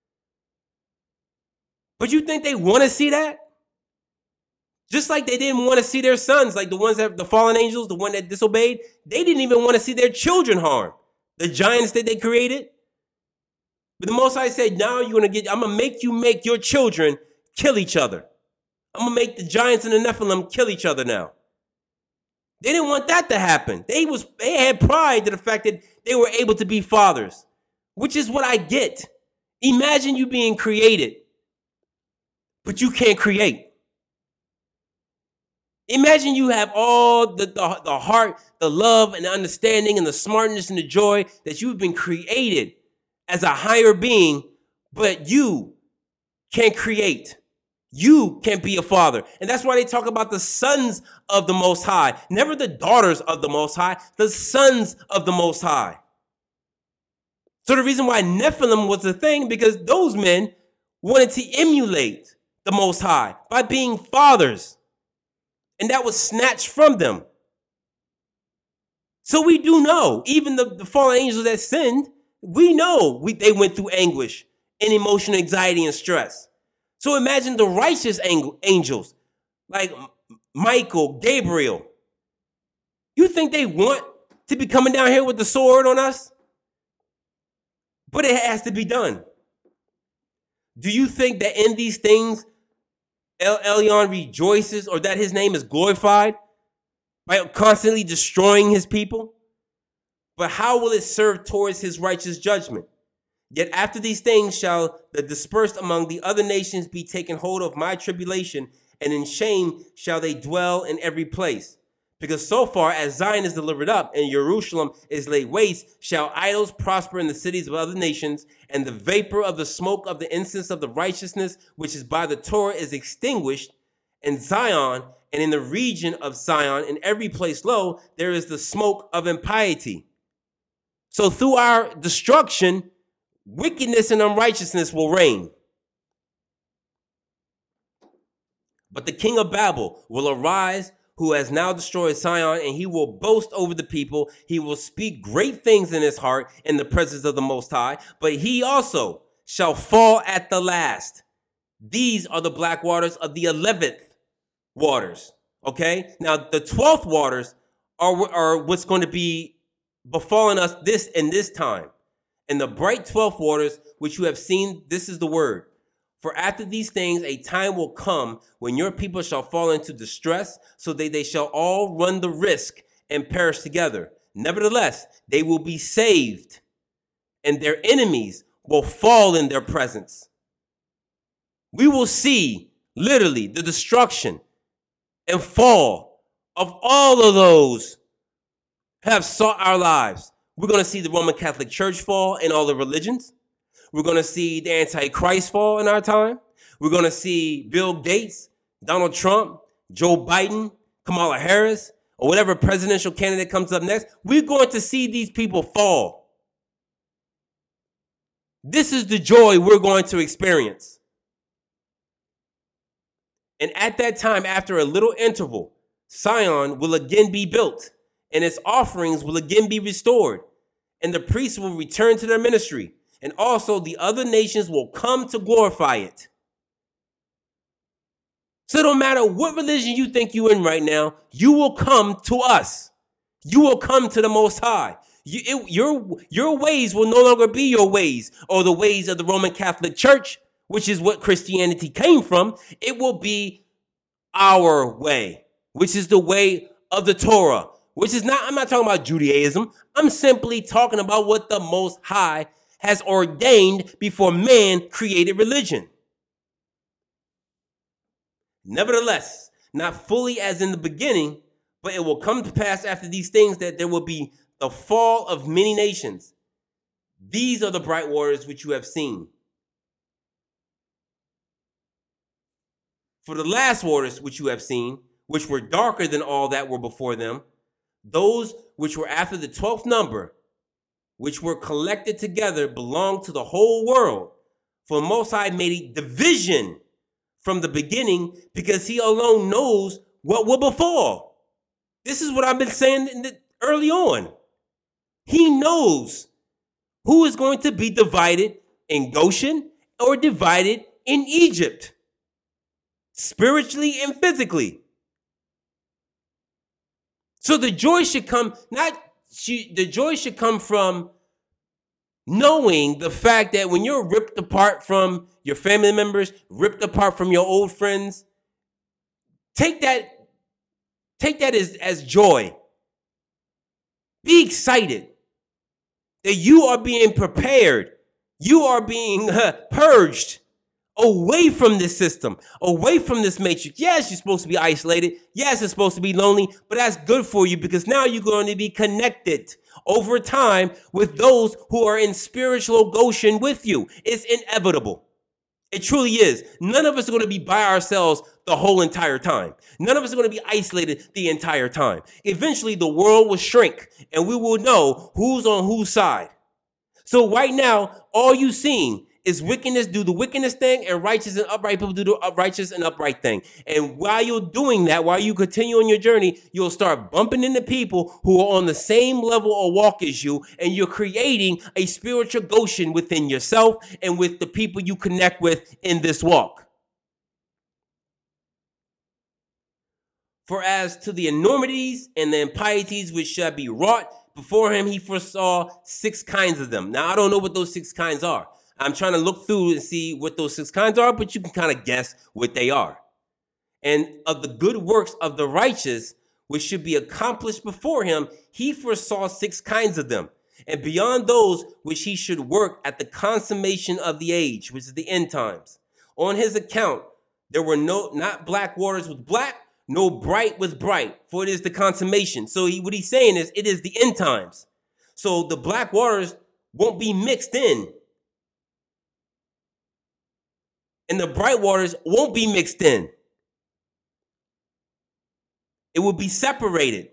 But you think they want to see that? Just like they didn't want to see their sons, like the ones that, the fallen angels, the one that disobeyed, they didn't even want to see their children harmed. The giants that they created. But the Most High said, now you're going to get, I'm going to make you make your children kill each other. I'm going to make the giants and the Nephilim kill each other now. They didn't want that to happen. They was they had pride to the fact that they were able to be fathers, which is what I get. Imagine you being created, but you can't create. Imagine you have all the, the, the heart, the love, and the understanding, and the smartness and the joy that you've been created as a higher being, but you can't create. You can't be a father. And that's why they talk about the sons of the Most High. Never the daughters of the Most High, the sons of the Most High. So the reason why Nephilim was a thing, because those men wanted to emulate the Most High by being fathers. And that was snatched from them. So we do know, even the, the fallen angels that sinned, we know we, they went through anguish and emotional anxiety and stress. So imagine the righteous angels, like Michael, Gabriel. You think they want to be coming down here with the sword on us? But it has to be done. Do you think that in these things, El Elyon rejoices, or that his name is glorified by constantly destroying his people? But how will it serve towards his righteous judgment? Yet after these things shall the dispersed among the other nations be taken hold of my tribulation, and in shame shall they dwell in every place. Because so far as Zion is delivered up and Jerusalem is laid waste, shall idols prosper in the cities of other nations, and the vapor of the smoke of the incense of the righteousness, which is by the Torah, is extinguished. In Zion and in the region of Zion, in every place, lo, there is the smoke of impiety. So through our destruction, wickedness and unrighteousness will reign. But the king of Babel will arise, who has now destroyed Zion, and he will boast over the people. He will speak great things in his heart in the presence of the Most High, but he also shall fall at the last. These are the black waters of the eleventh waters. Okay? Now, the twelfth waters are, are what's going to be befalling us this in this time. And the bright twelfth waters, which you have seen, this is the word. For after these things, a time will come when your people shall fall into distress, so that they shall all run the risk and perish together. Nevertheless, they will be saved, and their enemies will fall in their presence. We will see, literally, the destruction and fall of all of those who have sought our lives. We're going to see the Roman Catholic Church fall in all the religions. We're going to see the Antichrist fall in our time. We're going to see Bill Gates, Donald Trump, Joe Biden, Kamala Harris, or whatever presidential candidate comes up next. We're going to see these people fall. This is the joy we're going to experience. And at that time, after a little interval, Zion will again be built, and its offerings will again be restored, and the priests will return to their ministry, and also the other nations will come to glorify it. So it don't matter what religion you think you're in right now, you will come to us. You will come to the Most High. You, it, your, your ways will no longer be your ways or the ways of the Roman Catholic Church, which is what Christianity came from. It will be our way, which is the way of the Torah, which is not, I'm not talking about Judaism. I'm simply talking about what the Most High has ordained before man created religion. Nevertheless, not fully as in the beginning, but it will come to pass after these things that there will be the fall of many nations. These are the bright waters which you have seen. For the last waters which you have seen, which were darker than all that were before them, those which were after the twelfth number, which were collected together, belonged to the whole world. For Most High made a division from the beginning, because he alone knows what will befall. This is what I've been saying in the, early on. He knows who is going to be divided in Goshen or divided in Egypt, spiritually and physically. So the joy should come, not the joy should come from knowing the fact that when you're ripped apart from your family members, ripped apart from your old friends, take that, take that as, as joy. Be excited that you are being prepared. You are being uh, purged away from this system, away from this matrix. Yes, you're supposed to be isolated. Yes, it's supposed to be lonely, but that's good for you because now you're going to be connected over time with those who are in spiritual Goshen with you. It's inevitable. It truly is. None of us are going to be by ourselves the whole entire time. None of us are going to be isolated the entire time. Eventually, the world will shrink and we will know who's on whose side. So right now, all you seeing is wickedness do the wickedness thing and righteous and upright people do the righteous and upright thing. And while you're doing that, while you continue on your journey, you'll start bumping into people who are on the same level or walk as you, and you're creating a spiritual Goshen within yourself and with the people you connect with in this walk. For as to the enormities and the impieties which shall be wrought before him, he foresaw six kinds of them. Now, I don't know what those six kinds are. I'm trying to look through and see what those six kinds are, but you can kind of guess what they are. And of the good works of the righteous, which should be accomplished before him, he foresaw six kinds of them. And beyond those which he should work at the consummation of the age, which is the end times. On his account, there were no not black waters with black, no bright with bright, for it is the consummation. So he, what he's saying is it is the end times. So the black waters won't be mixed in. And the bright waters won't be mixed in. It will be separated.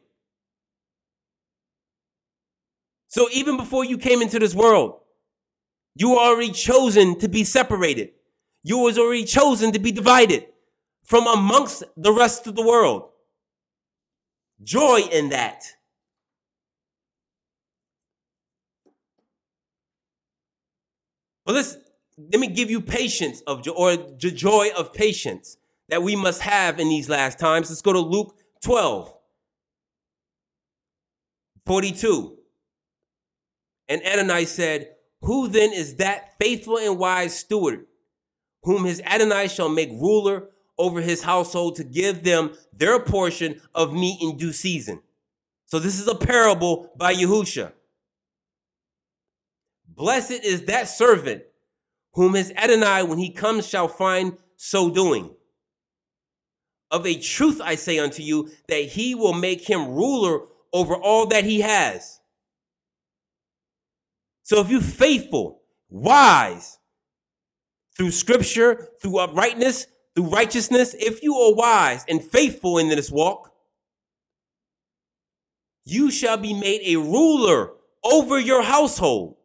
So even before you came into this world, you were already chosen to be separated. You was already chosen to be divided from amongst the rest of the world. Joy in that. But let's Let me give you patience of joy, or the joy of patience that we must have in these last times. Let's go to Luke twelve, forty-two. And Adonai said, who then is that faithful and wise steward, whom his Adonai shall make ruler over his household to give them their portion of meat in due season? So this is a parable by Yahusha. Blessed is that servant whom his Adonai, when he comes, shall find so doing. Of a truth I say unto you, that he will make him ruler over all that he has. So if you're faithful, wise, through scripture, through uprightness, through righteousness, if you are wise and faithful in this walk, you shall be made a ruler over your household,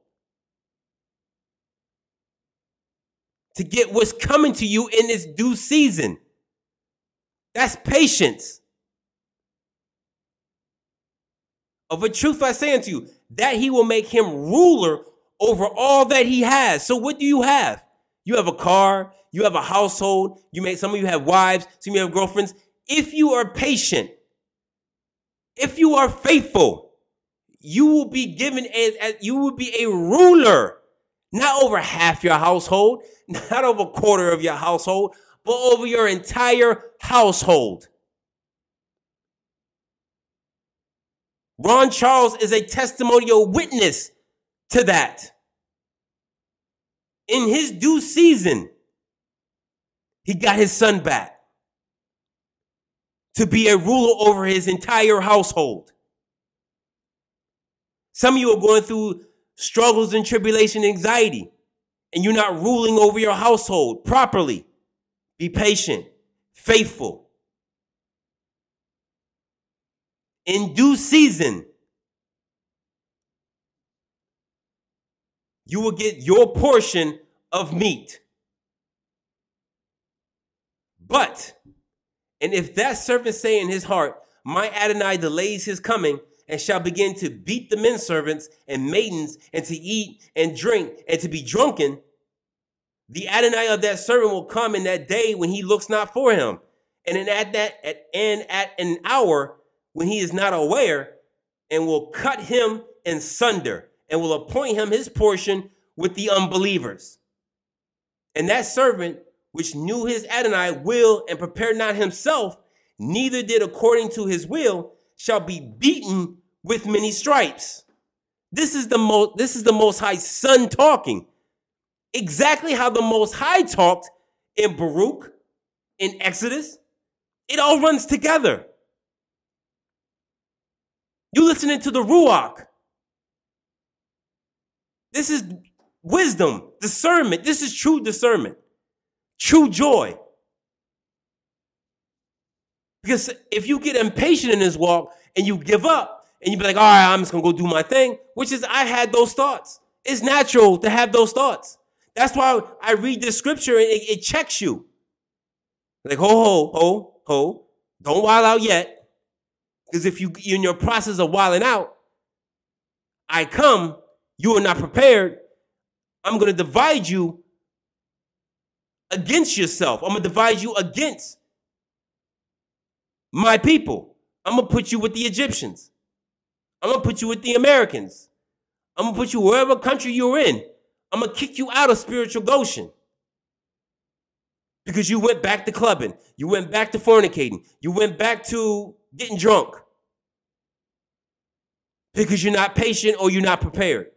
to get what's coming to you in its due season. That's patience. Of a truth I say unto you, that he will make him ruler over all that he has. So what do you have? You have a car, you have a household, you may, some of you have wives, some of you have girlfriends. If you are patient, if you are faithful, you will be given a, you will be a ruler, not over half your household, not over a quarter of your household, but over your entire household. Ron Charles is a testimonial witness to that. In his due season, he got his son back to be a ruler over his entire household. Some of you are going through struggles and tribulation, anxiety, and you're not ruling over your household properly. Be patient, faithful. In due season, you will get your portion of meat. But, and if that servant say in his heart, my Adonai delays his coming, and shall begin to beat the men servants and maidens, and to eat and drink, and to be drunken, the Adonai of that servant will come in that day when he looks not for him, and in at that at, and at an hour when he is not aware, and will cut him in sunder, and will appoint him his portion with the unbelievers. And that servant which knew his Adonai will and prepared not himself, neither did according to his will, shall be beaten with many stripes. This is the most, this is the Most High Son talking. Exactly how the Most High talked in Baruch, in Exodus. It all runs together. You listening to the Ruach. This is wisdom, discernment. This is true discernment, true joy. Because if you get impatient in this walk and you give up and you be like, all right, I'm just going to go do my thing, which is I had those thoughts. It's natural to have those thoughts. That's why I read this scripture and it, it checks you. Like, ho, ho, ho, ho, don't wild out yet. Because if you, you're in your process of wilding out, I come, you are not prepared, I'm going to divide you against yourself. I'm going to divide you against my people. I'm going to put you with the Egyptians. I'm going to put you with the Americans. I'm going to put you wherever country you're in. I'm going to kick you out of spiritual Goshen. Because you went back to clubbing. You went back to fornicating. You went back to getting drunk. Because you're not patient or you're not prepared.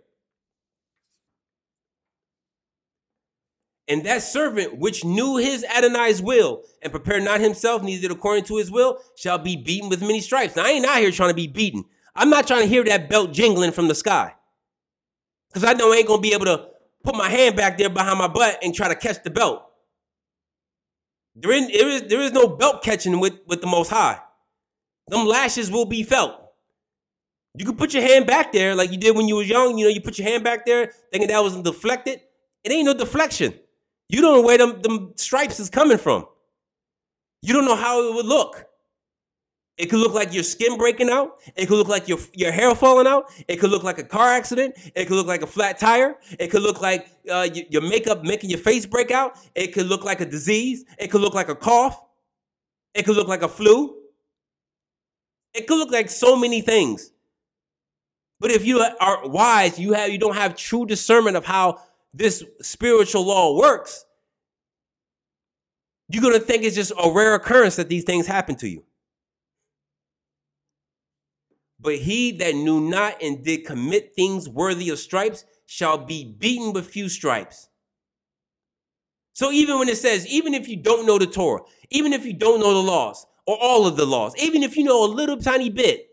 And that servant which knew his Adonai's will and prepared not himself, neither did according to his will, shall be beaten with many stripes. Now, I ain't out here trying to be beaten. I'm not trying to hear that belt jingling from the sky. Because I know I ain't going to be able to put my hand back there behind my butt and try to catch the belt. There is, there is, there is no belt catching with, with the Most High. Them lashes will be felt. You can put your hand back there like you did when you was young. You know, you put your hand back there thinking that was deflected. It ain't no deflection. You don't know where them, them stripes is coming from. You don't know how it would look. It could look like your skin breaking out. It could look like your, your hair falling out. It could look like a car accident. It could look like a flat tire. It could look like uh, your, your makeup making your face break out. It could look like a disease. It could look like a cough. It could look like a flu. It could look like so many things. But if you are wise, you have you don't have true discernment of how this spiritual law works, you're going to think it's just a rare occurrence that these things happen to you. But he that knew not and did commit things worthy of stripes shall be beaten with few stripes. So even when it says, even if you don't know the Torah, even if you don't know the laws or all of the laws, even if you know a little tiny bit,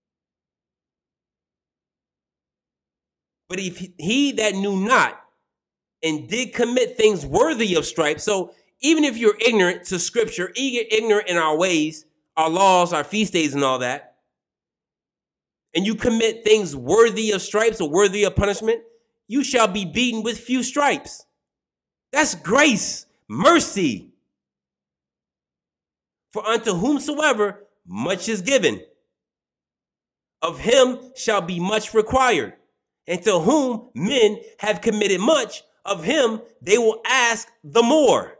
but if he that knew not and did commit things worthy of stripes. So even if you're ignorant to scripture, ignorant in our ways, our laws, our feast days and all that, and you commit things worthy of stripes or worthy of punishment, you shall be beaten with few stripes. That's grace, mercy. For unto whomsoever much is given, of him shall be much required. And to whom men have committed much, of him they will ask the more.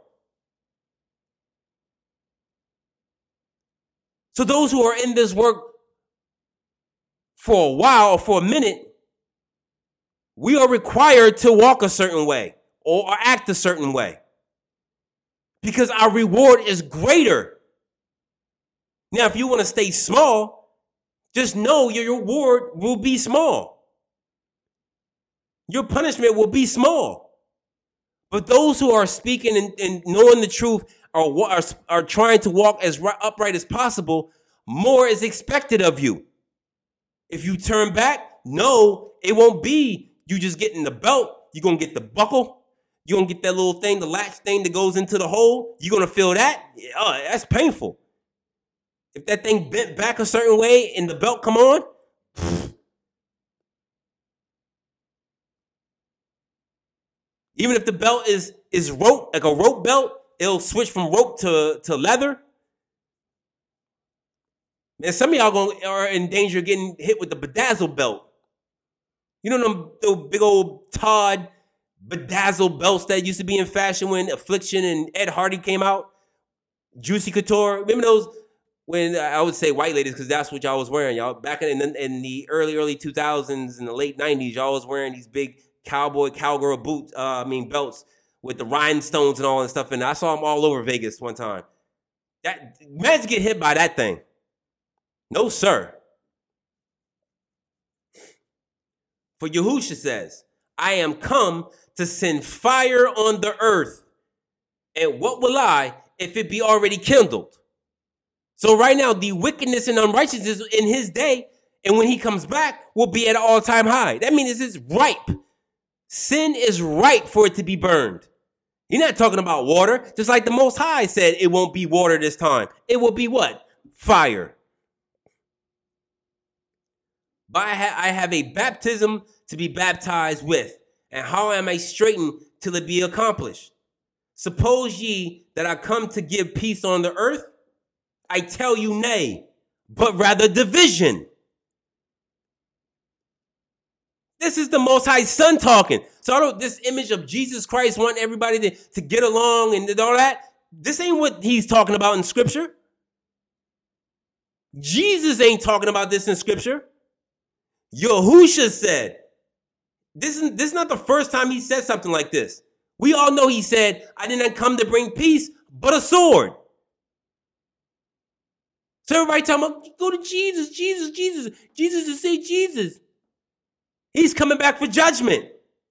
So those who are in this work for a while or for a minute, we are required to walk a certain way or act a certain way because our reward is greater. Now, if you want to stay small, just know your reward will be small. Your punishment will be small. But those who are speaking and, and knowing the truth are, are, are trying to walk as right, upright as possible, more is expected of you. If you turn back, no, it won't be you just getting the belt. You're going to get the buckle. You're going to get that little thing, the latch thing that goes into the hole. You're going to feel that. Yeah, oh, that's painful. If that thing bent back a certain way and the belt come on, pfft. Even if the belt is, is rope, like a rope belt, it'll switch from rope to, to leather. And some of y'all gonna, are in danger of getting hit with the bedazzle belt. You know them, them big old Todd bedazzle belts that used to be in fashion when Affliction and Ed Hardy came out? Juicy Couture. Remember those? When I would say white ladies, because that's what y'all was wearing, y'all. Back in the, in the early, early two thousands, in the late nineties, y'all was wearing these big cowboy, cowgirl boots, uh, I mean belts with the rhinestones and all that stuff. And I saw them all over Vegas one time. That, imagine get hit by that thing. No, sir. For Yahusha says, I am come to send fire on the earth. And what will I if it be already kindled? So right now, the wickedness and unrighteousness in his day, and when he comes back, will be at an all-time high. That means it's ripe. Sin is ripe for it to be burned. You're not talking about water. Just like the Most High said, it won't be water this time. It will be what? Fire. But I, ha- I have a baptism to be baptized with. And how am I straitened till it be accomplished? Suppose ye that I come to give peace on the earth? I tell you nay, but rather division. This is the Most High Son talking. So I don't, this image of Jesus Christ wanting everybody to, to get along and all that, this ain't what he's talking about in Scripture. Jesus ain't talking about this in Scripture. Yahusha said, this is, this is not the first time he said something like this. We all know he said, I did not come to bring peace, but a sword. So everybody talking about, go to Jesus, Jesus, Jesus. Jesus to say Jesus. He's coming back for judgment.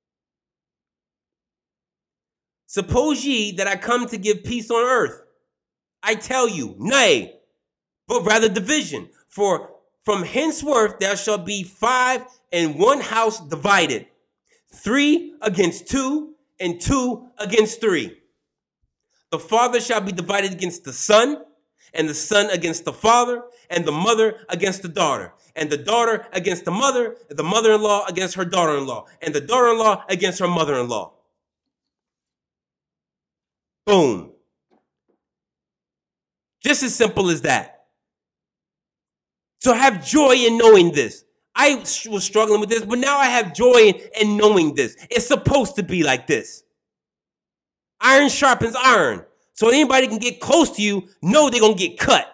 Suppose ye that I come to give peace on earth. I tell you, nay, but rather division. For from henceforth there shall be five and one house divided, three against two, and two against three. The father shall be divided against the son, and the son against the father, and the mother against the daughter, and the daughter against the mother, and the mother-in-law against her daughter-in-law, and the daughter-in-law against her mother-in-law. Boom. Just as simple as that. So have joy in knowing this. I was struggling with this, but now I have joy in, in knowing this. It's supposed to be like this. Iron sharpens iron. So anybody can get close to you, know they're going to get cut.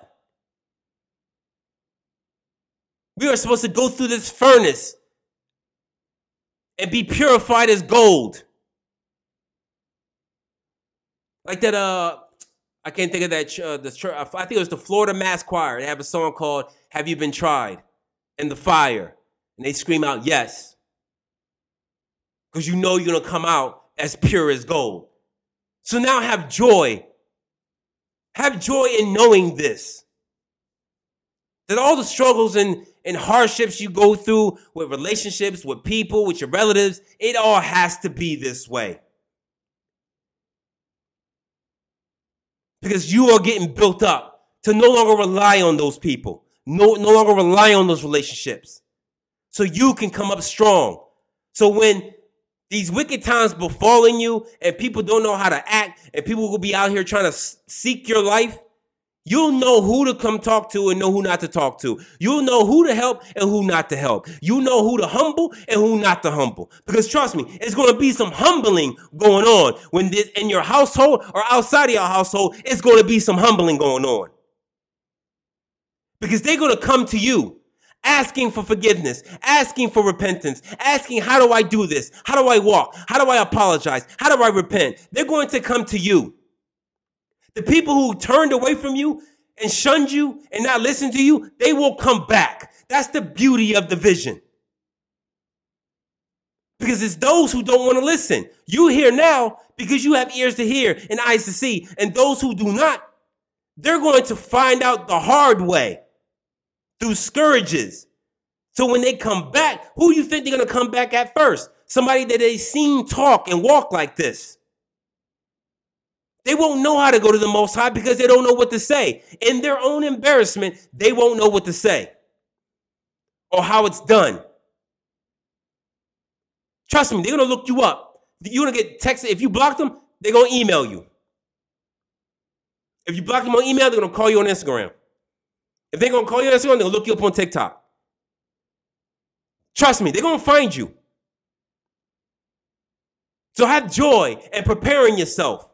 We are supposed to go through this furnace and be purified as gold. Like that, uh, I can't think of that, uh, the, I think it was the Florida Mass Choir. They have a song called, Have You Been Tried? In the fire. And they scream out, yes. Because you know you're going to come out as pure as gold. So now have joy. Have joy in knowing this. That all the struggles and, and hardships you go through with relationships, with people, with your relatives, it all has to be this way. Because you are getting built up to no longer rely on those people. No, no longer rely on those relationships. So you can come up strong. So when these wicked times befalling you and people don't know how to act and people will be out here trying to seek your life, You'll know who to come talk to and know who not to talk to. You'll know who to help and who not to help. You know who to humble and who not to humble. Because trust me, it's going to be some humbling going on. When this in your household or outside of your household, it's going to be some humbling going on. Because they're going to come to you asking for forgiveness, asking for repentance, asking, how do I do this? How do I walk? How do I apologize? How do I repent? They're going to come to you. The people who turned away from you and shunned you and not listened to you, they will come back. That's the beauty of the vision. Because it's those who don't want to listen. You hear now because you have ears to hear and eyes to see. And those who do not, they're going to find out the hard way through scourges. So when they come back, who do you think they're going to come back at first? Somebody that they seen talk and walk like this. They won't know how to go to the Most High because they don't know what to say. In their own embarrassment, they won't know what to say or how it's done. Trust me, they're going to look you up. You're going to get texted. If you block them, they're going to email you. If you block them on email, they're going to call you on Instagram. If they're going to call you on Instagram, they're going to look you up on TikTok. Trust me, they're going to find you. So have joy and preparing yourself.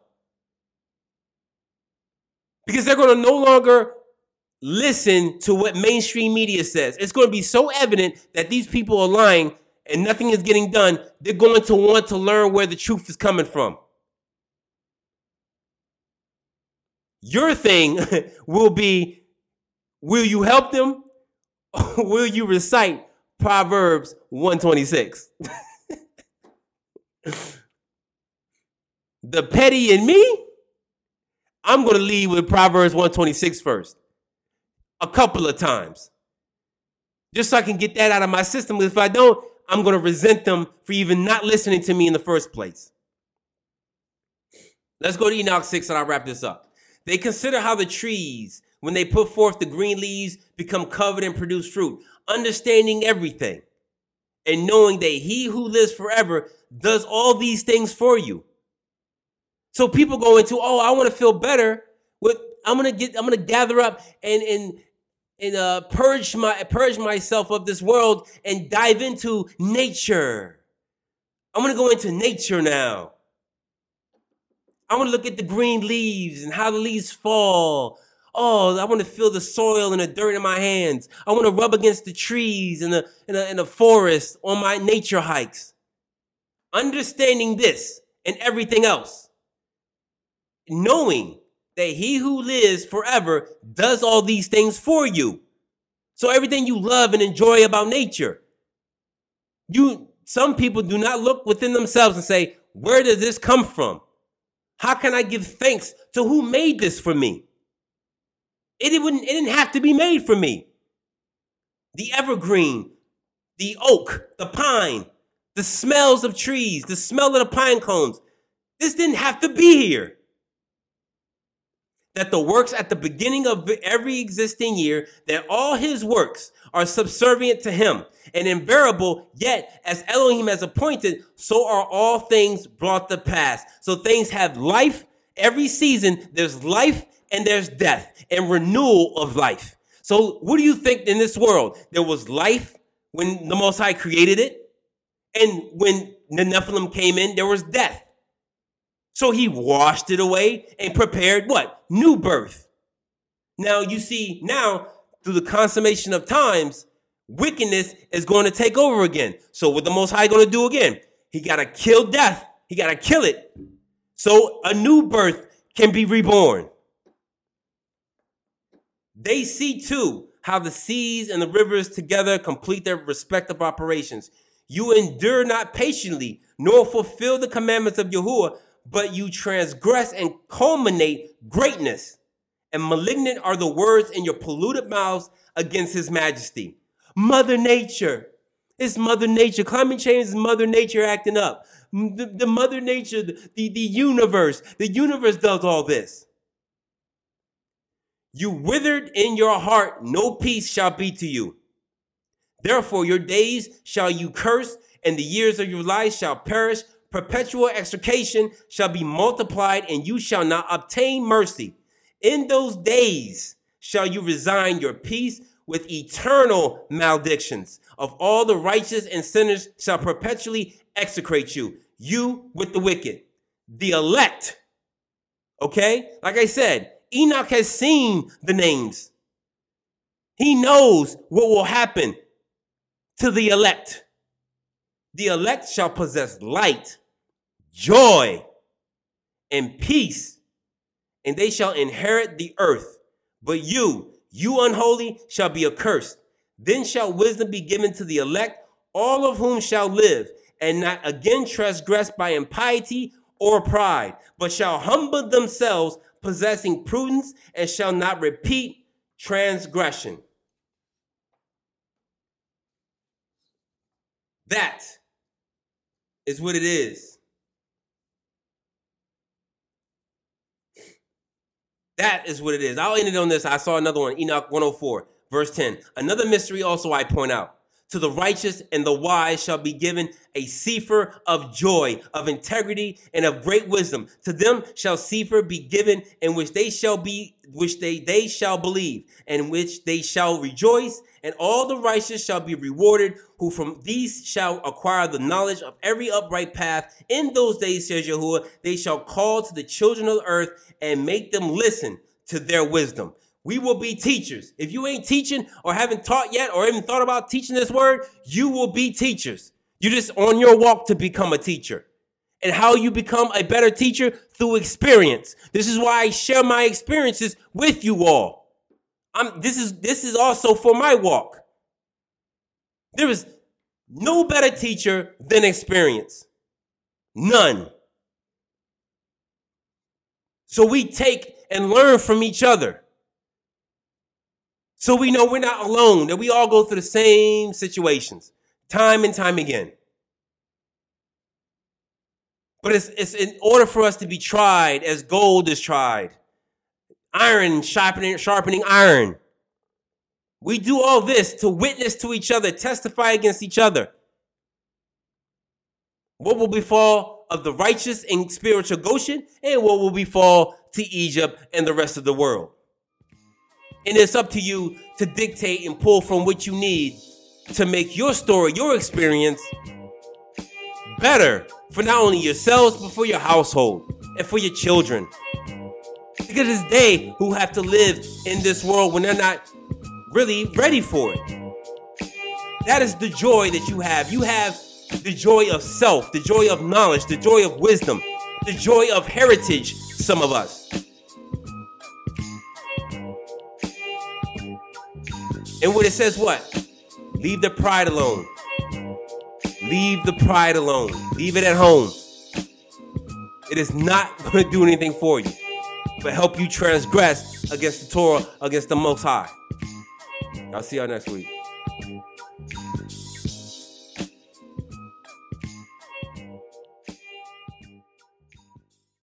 Because they're going to no longer listen to what mainstream media says. It's going to be so evident that these people are lying and nothing is getting done. They're going to want to learn where the truth is coming from. Your thing will be, will you help them? Or will you recite Proverbs one twenty-six? The petty in me? I'm going to lead with Proverbs one twenty-six first. A couple of times. Just so I can get that out of my system. If I don't, I'm going to resent them for even not listening to me in the first place. Let's go to Enoch six and I'll wrap this up. They consider how the trees, when they put forth the green leaves, become covered and produce fruit. Understanding everything and knowing that he who lives forever does all these things for you. So people go into, oh, I want to feel better. With I'm gonna get, I'm gonna gather up and and and uh, purge my purge myself of this world and dive into nature. I'm gonna go into nature now. I want to look at the green leaves and how the leaves fall. Oh, I want to feel the soil and the dirt in my hands. I want to rub against the trees in the in the, in the forest on my nature hikes. Understanding this and everything else. Knowing that he who lives forever does all these things for you. So everything you love and enjoy about nature, you some people do not look within themselves and say, where does this come from? How can I give thanks to who made this for me? It, it, wouldn't, it didn't have to be made for me. The evergreen, the oak, the pine, the smells of trees, the smell of the pine cones. This didn't have to be here. That the works at the beginning of every existing year, that all his works are subservient to him and invariable, yet as Elohim has appointed, so are all things brought to pass. So things have life. Every season, there's life and there's death and renewal of life. So what do you think in this world? There was life when the Most High created it. And when the Nephilim came in, there was death. So he washed it away and prepared what? New birth. Now you see, now through the consummation of times, wickedness is going to take over again. So what the Most High going to do again? He got to kill death. He got to kill it. So a new birth can be reborn. They see too how the seas and the rivers together complete their respective operations. You endure not patiently, nor fulfill the commandments of Yahuwah, but you transgress and culminate greatness. And malignant are the words in your polluted mouths against his majesty. Mother Nature. It's Mother Nature. Climate change is Mother Nature acting up. The, the Mother Nature, the, the, the universe. The universe does all this. You withered in your heart, no peace shall be to you. Therefore your days shall you curse, and the years of your life shall perish. Perpetual extrication shall be multiplied, and you shall not obtain mercy. In those days shall you resign your peace with eternal maledictions. Of all the righteous and sinners shall perpetually execrate you. You with the wicked. The elect. Okay? Like I said, Enoch has seen the names. He knows what will happen to the elect. The elect shall possess light, joy, and peace, and they shall inherit the earth. But you, you unholy, shall be accursed. Then shall wisdom be given to the elect, all of whom shall live, and not again transgress by impiety or pride, but shall humble themselves, possessing prudence, and shall not repeat transgression. That is what it is. That is what it is. I'll end it on this. I saw another one, Enoch one oh four, verse ten. Another mystery also I point out. To the righteous and the wise shall be given a sefer of joy, of integrity, and of great wisdom. To them shall sefer be given, in which they shall be, which they, they shall believe, and which they shall rejoice. And all the righteous shall be rewarded, who from these shall acquire the knowledge of every upright path. In those days, says Yahuwah, they shall call to the children of the earth and make them listen to their wisdom. We will be teachers. If you ain't teaching or haven't taught yet or even thought about teaching this word, you will be teachers. You're just on your walk to become a teacher. And how you become a better teacher? Through experience. This is why I share my experiences with you all. I'm, this is, this is also for my walk. There is no better teacher than experience. None. So we take and learn from each other. So we know we're not alone, that we all go through the same situations, time and time again. But it's, it's in order for us to be tried as gold is tried, iron sharpening, sharpening iron. We do all this to witness to each other, testify against each other. What will befall of the righteous in spiritual Goshen, and what will befall to Egypt and the rest of the world? And it's up to you to dictate and pull from what you need to make your story, your experience better for not only yourselves, but for your household and for your children. Because it's they who have to live in this world when they're not really ready for it. That is the joy that you have. You have the joy of self, the joy of knowledge, the joy of wisdom, the joy of heritage, some of us. And when it says what? Leave the pride alone. Leave the pride alone. Leave it at home. It is not going to do anything for you, but help you transgress against the Torah, against the Most High. I'll see y'all next week.